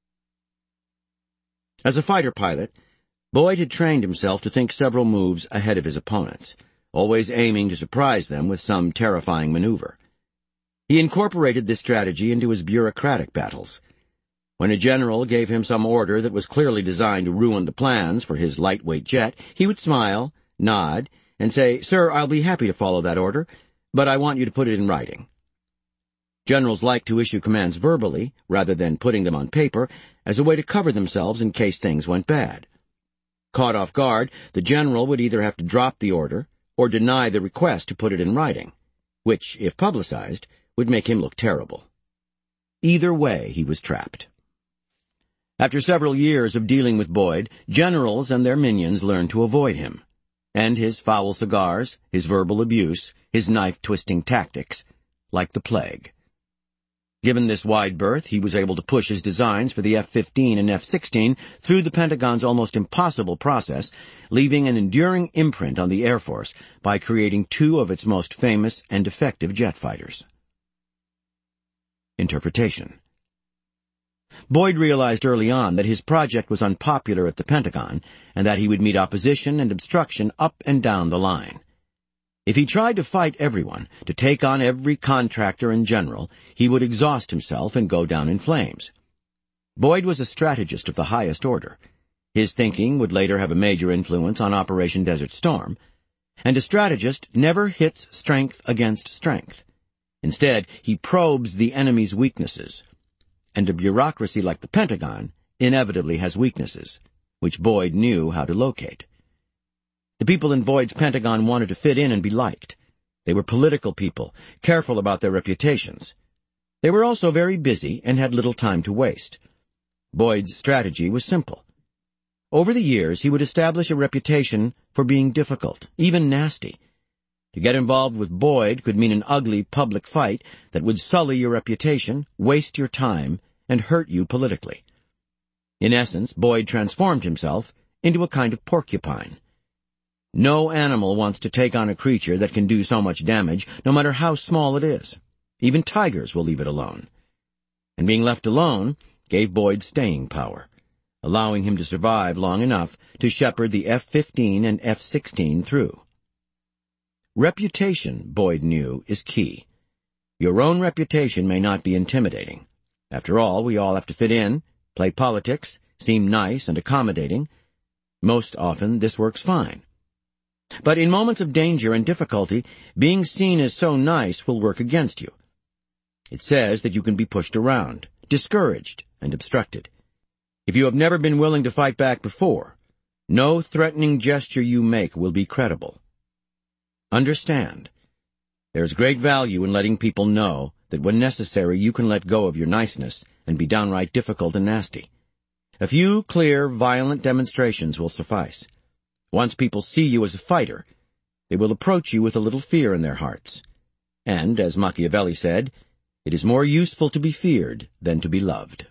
As a fighter pilot, Boyd had trained himself to think several moves ahead of his opponents, always aiming to surprise them with some terrifying maneuver. He incorporated this strategy into his bureaucratic battles. When a general gave him some order that was clearly designed to ruin the plans for his lightweight jet, he would smile, nod, and say, "Sir, I'll be happy to follow that order, but I want you to put it in writing." Generals like to issue commands verbally, rather than putting them on paper, as a way to cover themselves in case things went bad. Caught off guard, the general would either have to drop the order or deny the request to put it in writing, which, if publicized, would make him look terrible. Either way, he was trapped. After several years of dealing with Boyd, generals and their minions learned to avoid him, and his foul cigars, his verbal abuse, his knife-twisting tactics like the plague. Given this wide berth, he was able to push his designs for the F fifteen and F sixteen through the Pentagon's almost impossible process, leaving an enduring imprint on the Air Force by creating two of its most famous and effective jet fighters. Interpretation. Boyd realized early on that his project was unpopular at the Pentagon and that he would meet opposition and obstruction up and down the line. If he tried to fight everyone, to take on every contractor and general, he would exhaust himself and go down in flames. Boyd was a strategist of the highest order. His thinking would later have a major influence on Operation Desert Storm, and a strategist never hits strength against strength. Instead, he probes the enemy's weaknesses. And a bureaucracy like the Pentagon inevitably has weaknesses, which Boyd knew how to locate. The people in Boyd's Pentagon wanted to fit in and be liked. They were political people, careful about their reputations. They were also very busy and had little time to waste. Boyd's strategy was simple. Over the years, he would establish a reputation for being difficult, even nasty. To get involved with Boyd could mean an ugly public fight that would sully your reputation, waste your time, and hurt you politically. In essence, Boyd transformed himself into a kind of porcupine. No animal wants to take on a creature that can do so much damage, no matter how small it is. Even tigers will leave it alone. And being left alone gave Boyd staying power, allowing him to survive long enough to shepherd the F fifteen and F sixteen through. Reputation, Boyd knew, is key. Your own reputation may not be intimidating. After all, we all have to fit in, play politics, seem nice and accommodating. Most often, this works fine. But in moments of danger and difficulty, being seen as so nice will work against you. It says that you can be pushed around, discouraged, and obstructed. If you have never been willing to fight back before, no threatening gesture you make will be credible. Understand, there is great value in letting people know that when necessary you can let go of your niceness and be downright difficult and nasty. A few clear, violent demonstrations will suffice. Once people see you as a fighter, they will approach you with a little fear in their hearts. And, as Machiavelli said, it is more useful to be feared than to be loved.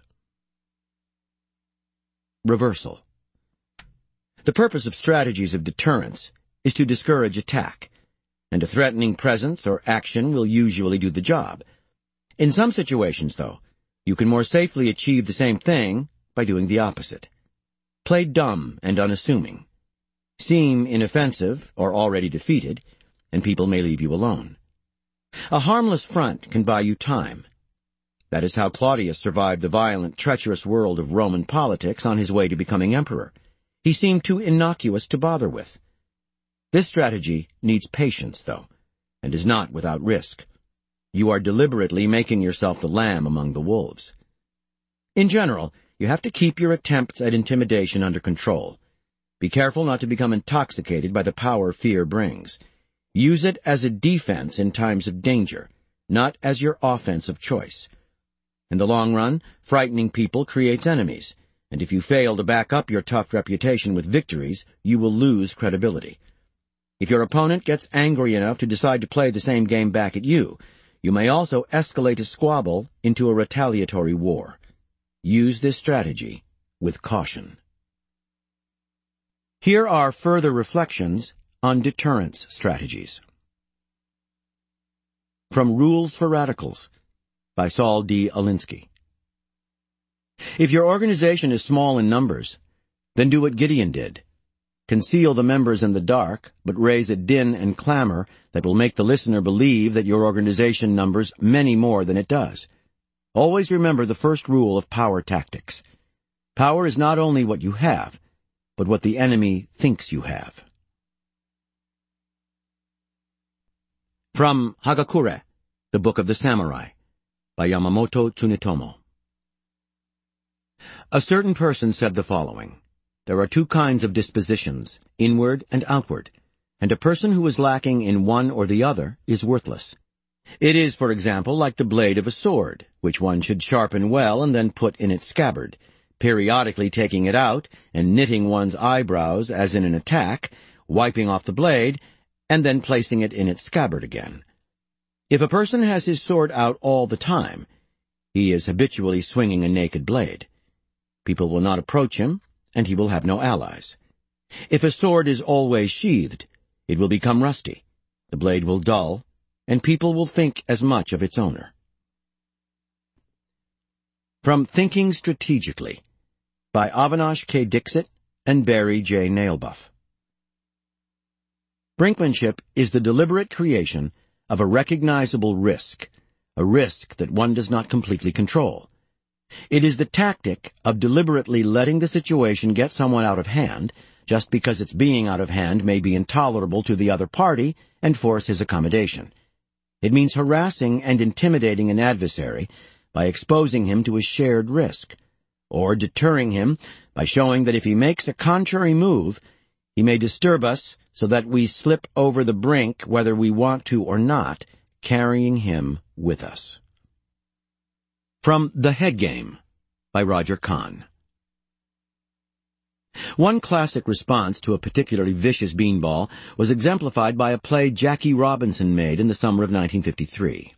Reversal. The purpose of strategies of deterrence is to discourage attack, and a threatening presence or action will usually do the job. In some situations, though, you can more safely achieve the same thing by doing the opposite. Play dumb and unassuming. Seem inoffensive or already defeated, and people may leave you alone. A harmless front can buy you time. That is how Claudius survived the violent, treacherous world of Roman politics on his way to becoming emperor. He seemed too innocuous to bother with. This strategy needs patience, though, and is not without risk. You are deliberately making yourself the lamb among the wolves. In general, you have to keep your attempts at intimidation under control. Be careful not to become intoxicated by the power fear brings. Use it as a defense in times of danger, not as your offense of choice. In the long run, frightening people creates enemies, and if you fail to back up your tough reputation with victories, you will lose credibility. If your opponent gets angry enough to decide to play the same game back at you, you may also escalate a squabble into a retaliatory war. Use this strategy with caution. Here are further reflections on deterrence strategies. From Rules for Radicals, by Saul D. Alinsky. If your organization is small in numbers, then do what Gideon did. Conceal the members in the dark, but raise a din and clamor that will make the listener believe that your organization numbers many more than it does. Always remember the first rule of power tactics. Power is not only what you have, but what the enemy thinks you have. From Hagakure, the Book of the Samurai, by Yamamoto Tsunetomo. A certain person said the following: There are two kinds of dispositions, inward and outward, and a person who is lacking in one or the other is worthless. It is, for example, like the blade of a sword, which one should sharpen well and then put in its scabbard, periodically taking it out and knitting one's eyebrows as in an attack, wiping off the blade, and then placing it in its scabbard again. If a person has his sword out all the time, he is habitually swinging a naked blade. People will not approach him, and he will have no allies. If a sword is always sheathed, it will become rusty, the blade will dull, and people will think as much of its owner. From Thinking Strategically, by Avinash K. Dixit and Barry J. Nailbuff. Brinkmanship is the deliberate creation of a recognizable risk, a risk that one does not completely control. It is the tactic of deliberately letting the situation get somewhat out of hand, just because its being out of hand may be intolerable to the other party and force his accommodation. It means harassing and intimidating an adversary by exposing him to a shared risk, or deterring him by showing that if he makes a contrary move, he may disturb us so that we slip over the brink whether we want to or not, carrying him with us. From The Head Game, by Roger Kahn. One classic response to a particularly vicious beanball was exemplified by a play Jackie Robinson made in the summer of nineteen fifty-three.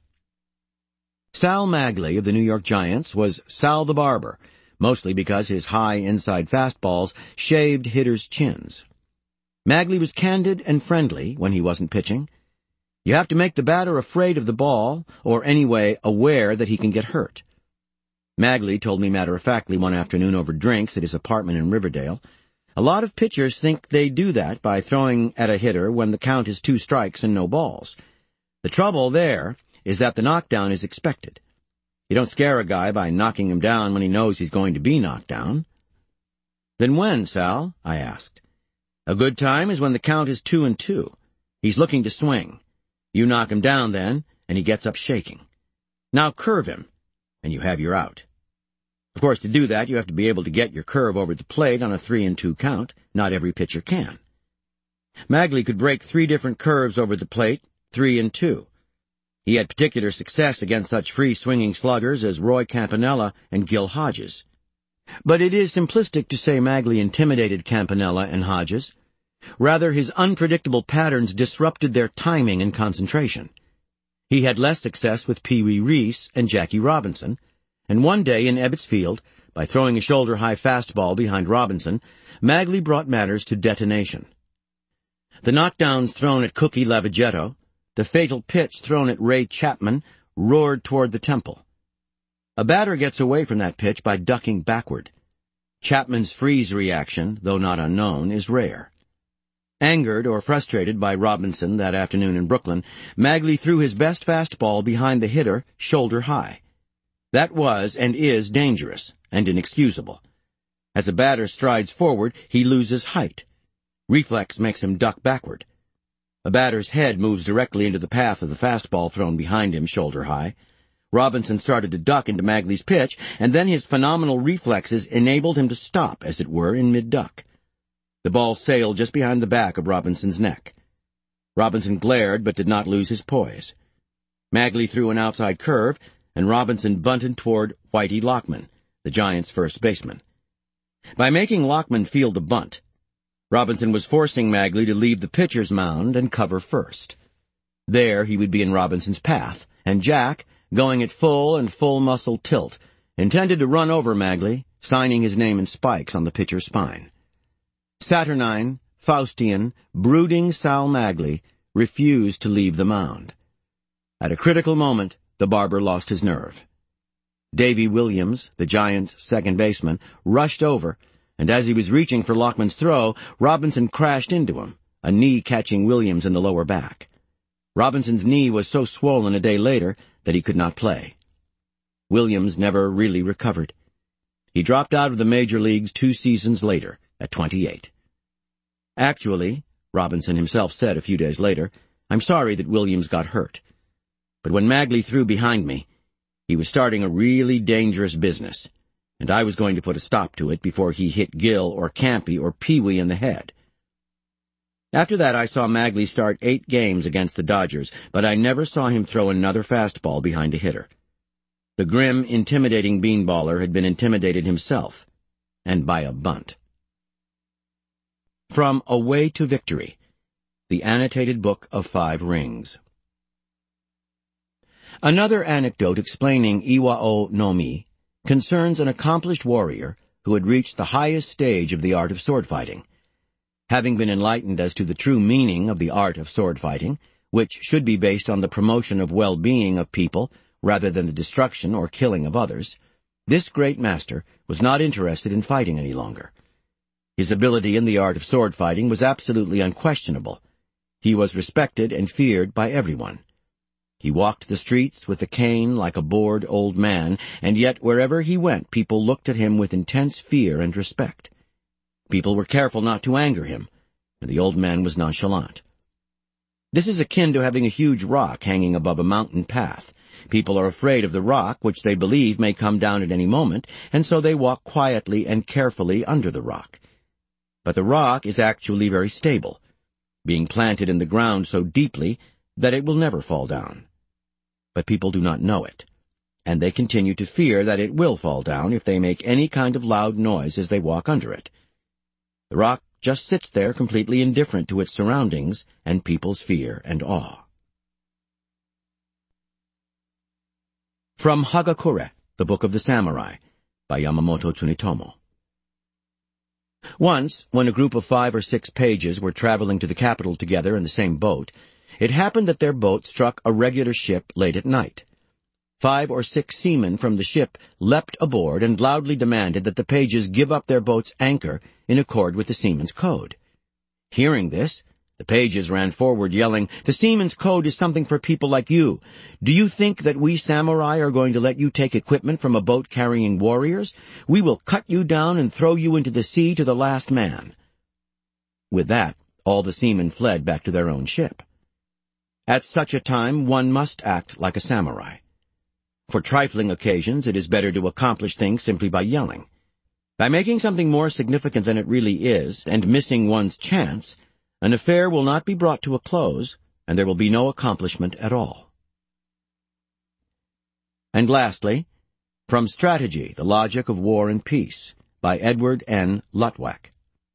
Sal Magley of the New York Giants was Sal the Barber, mostly because his high inside fastballs shaved hitters' chins. Magley was candid and friendly when he wasn't pitching. You have to make the batter afraid of the ball, or anyway aware that he can get hurt. Magley told me matter-of-factly one afternoon over drinks at his apartment in Riverdale, a lot of pitchers think they do that by throwing at a hitter when the count is two strikes and no balls. The trouble there is that the knockdown is expected. You don't scare a guy by knocking him down when he knows he's going to be knocked down. Then when, Sal? I asked. A good time is when the count is two and two. He's looking to swing. You knock him down then, and he gets up shaking. Now curve him, and you have your out. Of course, to do that, you have to be able to get your curve over the plate on a three and two count. Not every pitcher can. Magley could break three different curves over the plate, three and two. He had particular success against such free-swinging sluggers as Roy Campanella and Gil Hodges. But it is simplistic to say Magley intimidated Campanella and Hodges. Rather, his unpredictable patterns disrupted their timing and concentration. He had less success with Pee Wee Reese and Jackie Robinson, and one day in Ebbets Field, by throwing a shoulder-high fastball behind Robinson, Magley brought matters to detonation. The knockdowns thrown at Cookie Lavagetto, the fatal pitch thrown at Ray Chapman, roared toward the temple. A batter gets away from that pitch by ducking backward. Chapman's freeze reaction, though not unknown, is rare. Angered or frustrated by Robinson that afternoon in Brooklyn, Magley threw his best fastball behind the hitter, shoulder high. That was and is dangerous and inexcusable. As a batter strides forward, he loses height. Reflex makes him duck backward. A batter's head moves directly into the path of the fastball thrown behind him, shoulder high. Robinson started to duck into Magley's pitch, and then his phenomenal reflexes enabled him to stop, as it were, in mid-duck. The ball sailed just behind the back of Robinson's neck. Robinson glared but did not lose his poise. Magley threw an outside curve, and Robinson bunted toward Whitey Lockman, the Giants' first baseman. By making Lockman field the bunt, Robinson was forcing Magley to leave the pitcher's mound and cover first. There he would be in Robinson's path, and Jack, going at full and full muscle tilt, intended to run over Magley, signing his name in spikes on the pitcher's spine. Saturnine, Faustian, brooding Sal Magley refused to leave the mound. At a critical moment, the barber lost his nerve. Davy Williams, the Giants' second baseman, rushed over, and as he was reaching for Lockman's throw, Robinson crashed into him, a knee catching Williams in the lower back. Robinson's knee was so swollen a day later that he could not play. Williams never really recovered. He dropped out of the major leagues two seasons later, at twenty-eight. Actually, Robinson himself said a few days later, I'm sorry that Williams got hurt. But when Magley threw behind me, he was starting a really dangerous business, and I was going to put a stop to it before he hit Gil or Campy or Pee Wee in the head. After that, I saw Magley start eight games against the Dodgers, but I never saw him throw another fastball behind a hitter. The grim, intimidating beanballer had been intimidated himself, and by a bunt. From A Way to Victory, the annotated book of five rings. Another anecdote explaining Iwao no Mi concerns an accomplished warrior who had reached the highest stage of the art of sword fighting. Having been enlightened as to the true meaning of the art of sword fighting, which should be based on the promotion of well-being of people rather than the destruction or killing of others, this great master was not interested in fighting any longer. His ability in the art of sword fighting was absolutely unquestionable. He was respected and feared by everyone. He walked the streets with a cane like a bored old man, and yet wherever he went people looked at him with intense fear and respect. People were careful not to anger him, and the old man was nonchalant. This is akin to having a huge rock hanging above a mountain path. People are afraid of the rock, which they believe may come down at any moment, and so they walk quietly and carefully under the rock. But the rock is actually very stable, being planted in the ground so deeply that it will never fall down. But people do not know it, and they continue to fear that it will fall down if they make any kind of loud noise as they walk under it. The rock just sits there completely indifferent to its surroundings and people's fear and awe. From Hagakure, the Book of the Samurai, by Yamamoto Tsunetomo. Once, when a group of five or six pages were traveling to the capital together in the same boat, it happened that their boat struck a regular ship late at night. Five or six seamen from the ship leapt aboard and loudly demanded that the pages give up their boat's anchor in accord with the seaman's code. Hearing this, the pages ran forward yelling, "The seaman's code is something for people like you. Do you think that we samurai are going to let you take equipment from a boat carrying warriors? We will cut you down and throw you into the sea to the last man." With that, all the seamen fled back to their own ship. At such a time, one must act like a samurai. For trifling occasions, it is better to accomplish things simply by yelling. By making something more significant than it really is, and missing one's chance, an affair will not be brought to a close, and there will be no accomplishment at all. And lastly, from Strategy, the Logic of War and Peace, by Edward N. Luttwak.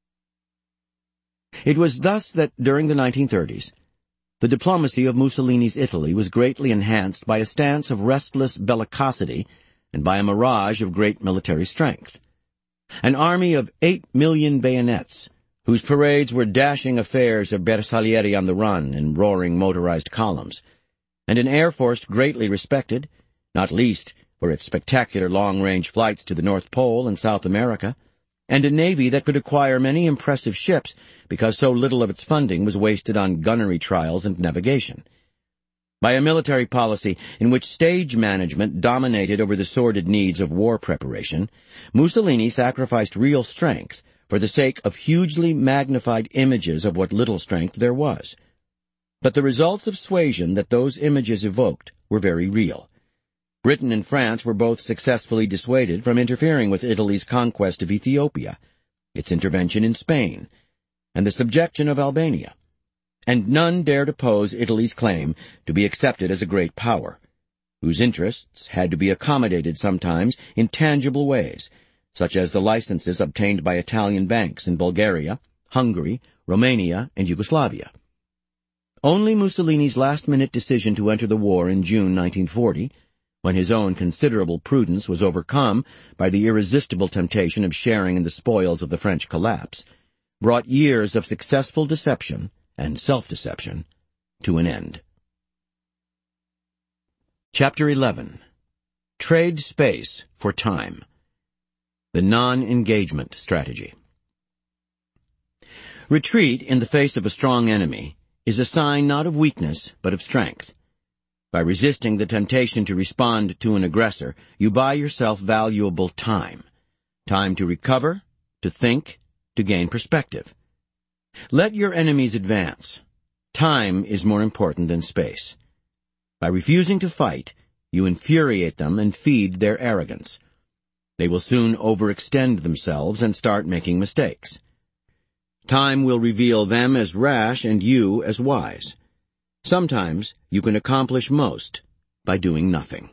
It was thus that during the nineteen thirties, the diplomacy of Mussolini's Italy was greatly enhanced by a stance of restless bellicosity and by a mirage of great military strength. An army of eight million bayonets, whose parades were dashing affairs of bersaglieri on the run and roaring motorized columns, and an air force greatly respected, not least for its spectacular long-range flights to the North Pole and South America, and a navy that could acquire many impressive ships because so little of its funding was wasted on gunnery trials and navigation. By a military policy in which stage management dominated over the sordid needs of war preparation, Mussolini sacrificed real strength for the sake of hugely magnified images of what little strength there was. But the results of suasion that those images evoked were very real. Britain and France were both successfully dissuaded from interfering with Italy's conquest of Ethiopia, its intervention in Spain, and the subjection of Albania. And none dared oppose Italy's claim to be accepted as a great power, whose interests had to be accommodated sometimes in tangible ways, such as the licenses obtained by Italian banks in Bulgaria, Hungary, Romania, and Yugoslavia. Only Mussolini's last-minute decision to enter the war in June nineteen forty, when his own considerable prudence was overcome by the irresistible temptation of sharing in the spoils of the French collapse, brought years of successful deception and self-deception to an end. Chapter eleven. Trade Space for Time. The Non-Engagement Strategy. Retreat in the face of a strong enemy is a sign not of weakness but of strength. By resisting the temptation to respond to an aggressor, you buy yourself valuable time. Time to recover, to think, to gain perspective. Let your enemies advance. Time is more important than space. By refusing to fight, you infuriate them and feed their arrogance. They will soon overextend themselves and start making mistakes. Time will reveal them as rash and you as wise. Sometimes you can accomplish most by doing nothing.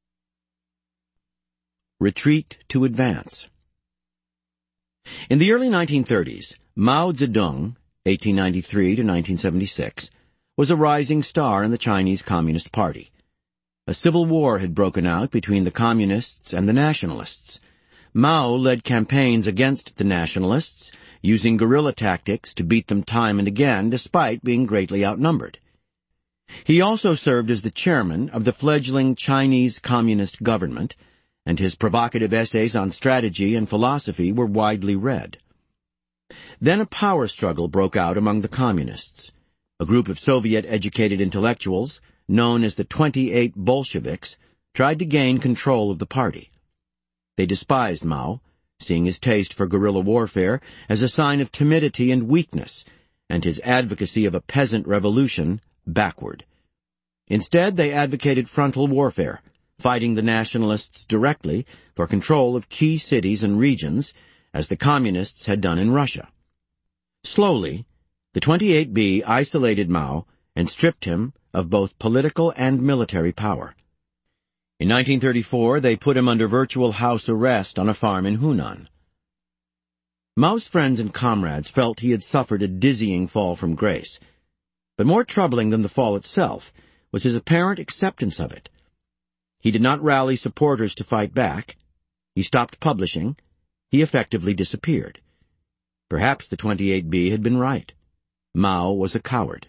Retreat to advance. In the early nineteen thirties, Mao Zedong, eighteen ninety-three to nineteen seventy-six, was a rising star in the Chinese Communist Party. A civil war had broken out between the Communists and the Nationalists. Mao led campaigns against the Nationalists, using guerrilla tactics to beat them time and again, despite being greatly outnumbered. He also served as the chairman of the fledgling Chinese Communist government, and his provocative essays on strategy and philosophy were widely read. Then a power struggle broke out among the Communists. A group of Soviet-educated intellectuals, known as the twenty-eight Bolsheviks, tried to gain control of the party. They despised Mao, seeing his taste for guerrilla warfare as a sign of timidity and weakness, and his advocacy of a peasant revolution backward. Instead, they advocated frontal warfare, fighting the Nationalists directly for control of key cities and regions, as the Communists had done in Russia. Slowly, the twenty-eight B isolated Mao and stripped him of both political and military power. In nineteen thirty-four, they put him under virtual house arrest on a farm in Hunan. Mao's friends and comrades felt he had suffered a dizzying fall from grace. But more troubling than the fall itself was his apparent acceptance of it. He did not rally supporters to fight back. He stopped publishing. He effectively disappeared. Perhaps the twenty-eight B had been right. Mao was a coward.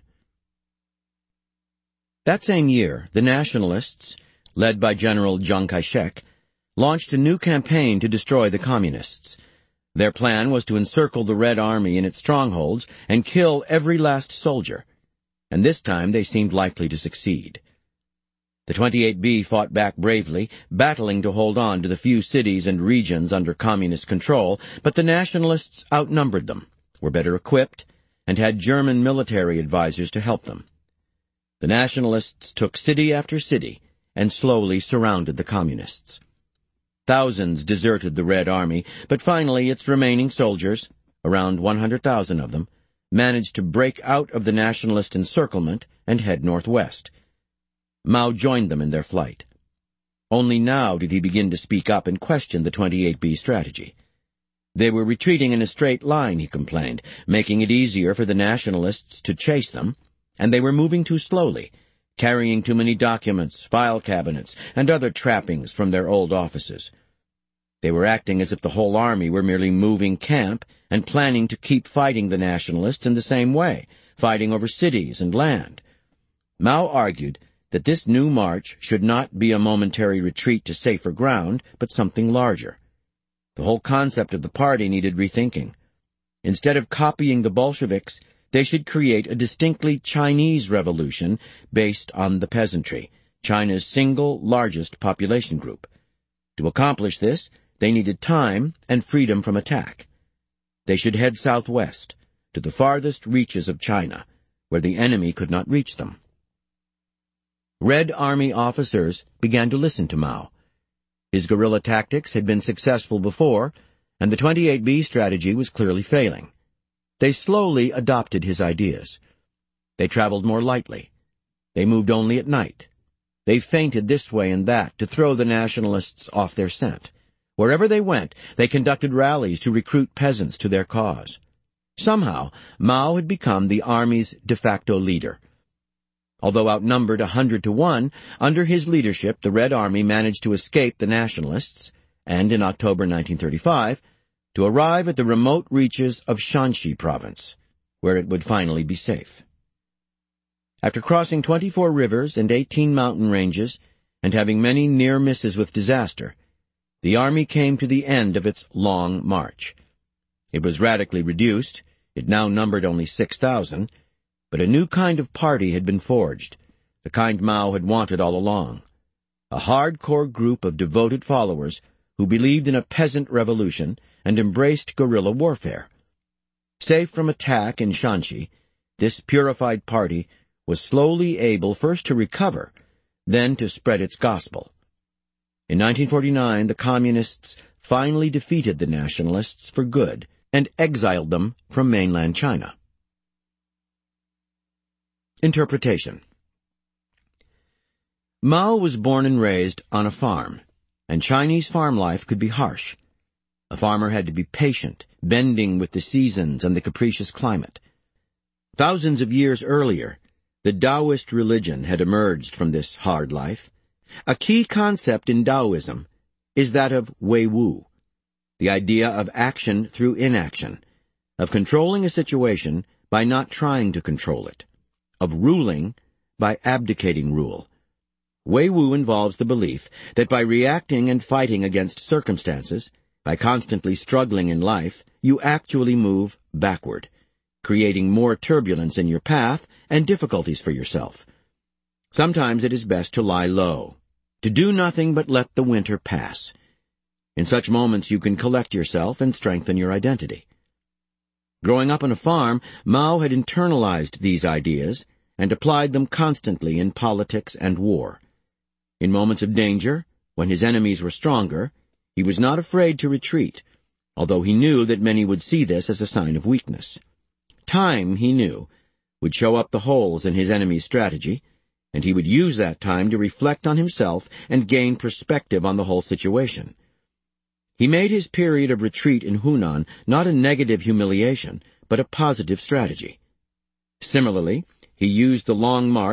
That same year, the Nationalists, led by General Chiang Kai-shek, launched a new campaign to destroy the Communists. Their plan was to encircle the Red Army in its strongholds and kill every last soldier, and this time they seemed likely to succeed. The twenty-eight B fought back bravely, battling to hold on to the few cities and regions under Communist control, but the Nationalists outnumbered them, were better equipped, and had German military advisors to help them. The Nationalists took city after city and slowly surrounded the Communists. Thousands deserted the Red Army, but finally its remaining soldiers, around one hundred thousand of them, managed to break out of the Nationalist encirclement and head northwest. Mao joined them in their flight. Only now did he begin to speak up and question the twenty-eight B strategy. They were retreating in a straight line, he complained, making it easier for the Nationalists to chase them, and they were moving too slowly, carrying too many documents, file cabinets, and other trappings from their old offices. They were acting as if the whole army were merely moving camp and planning to keep fighting the Nationalists in the same way, fighting over cities and land. Mao argued that this new march should not be a momentary retreat to safer ground, but something larger. The whole concept of the party needed rethinking. Instead of copying the Bolsheviks, they should create a distinctly Chinese revolution based on the peasantry, China's single largest population group. To accomplish this, they needed time and freedom from attack. They should head southwest, to the farthest reaches of China, where the enemy could not reach them. Red Army officers began to listen to Mao. His guerrilla tactics had been successful before, and the twenty-eight B strategy was clearly failing. They slowly adopted his ideas. They traveled more lightly. They moved only at night. They feinted this way and that to throw the Nationalists off their scent. Wherever they went, they conducted rallies to recruit peasants to their cause. Somehow, Mao had become the army's de facto leader. Although outnumbered a hundred to one, under his leadership the Red Army managed to escape the Nationalists, and in October nineteen thirty-five, to arrive at the remote reaches of Shanxi province, where it would finally be safe. After crossing twenty-four rivers and eighteen mountain ranges, and having many near misses with disaster, the army came to the end of its long march. It was radically reduced. It now numbered only six thousand, but a new kind of party had been forged, the kind Mao had wanted all along. A hardcore group of devoted followers who believed in a peasant revolution and embraced guerrilla warfare. Safe from attack in Shanxi, this purified party was slowly able first to recover, then to spread its gospel. In nineteen forty-nine, the Communists finally defeated the Nationalists for good and exiled them from mainland China. Interpretation. Mao was born and raised on a farm, and Chinese farm life could be harsh. A farmer had to be patient, bending with the seasons and the capricious climate. Thousands of years earlier, the Taoist religion had emerged from this hard life, A key concept in Taoism is that of Wei Wu, the idea of action through inaction, of controlling a situation by not trying to control it, of ruling by abdicating rule. Wei Wu involves the belief that by reacting and fighting against circumstances, by constantly struggling in life, you actually move backward, creating more turbulence in your path and difficulties for yourself. Sometimes it is best to lie low, to do nothing but let the winter pass. In such moments you can collect yourself and strengthen your identity. Growing up on a farm, Mao had internalized these ideas and applied them constantly in politics and war. In moments of danger, when his enemies were stronger, he was not afraid to retreat, although he knew that many would see this as a sign of weakness. Time, he knew, would show up the holes in his enemy's strategy, and he would use that time to reflect on himself and gain perspective on the whole situation. He made his period of retreat in Hunan not a negative humiliation, but a positive strategy. Similarly, he used the long march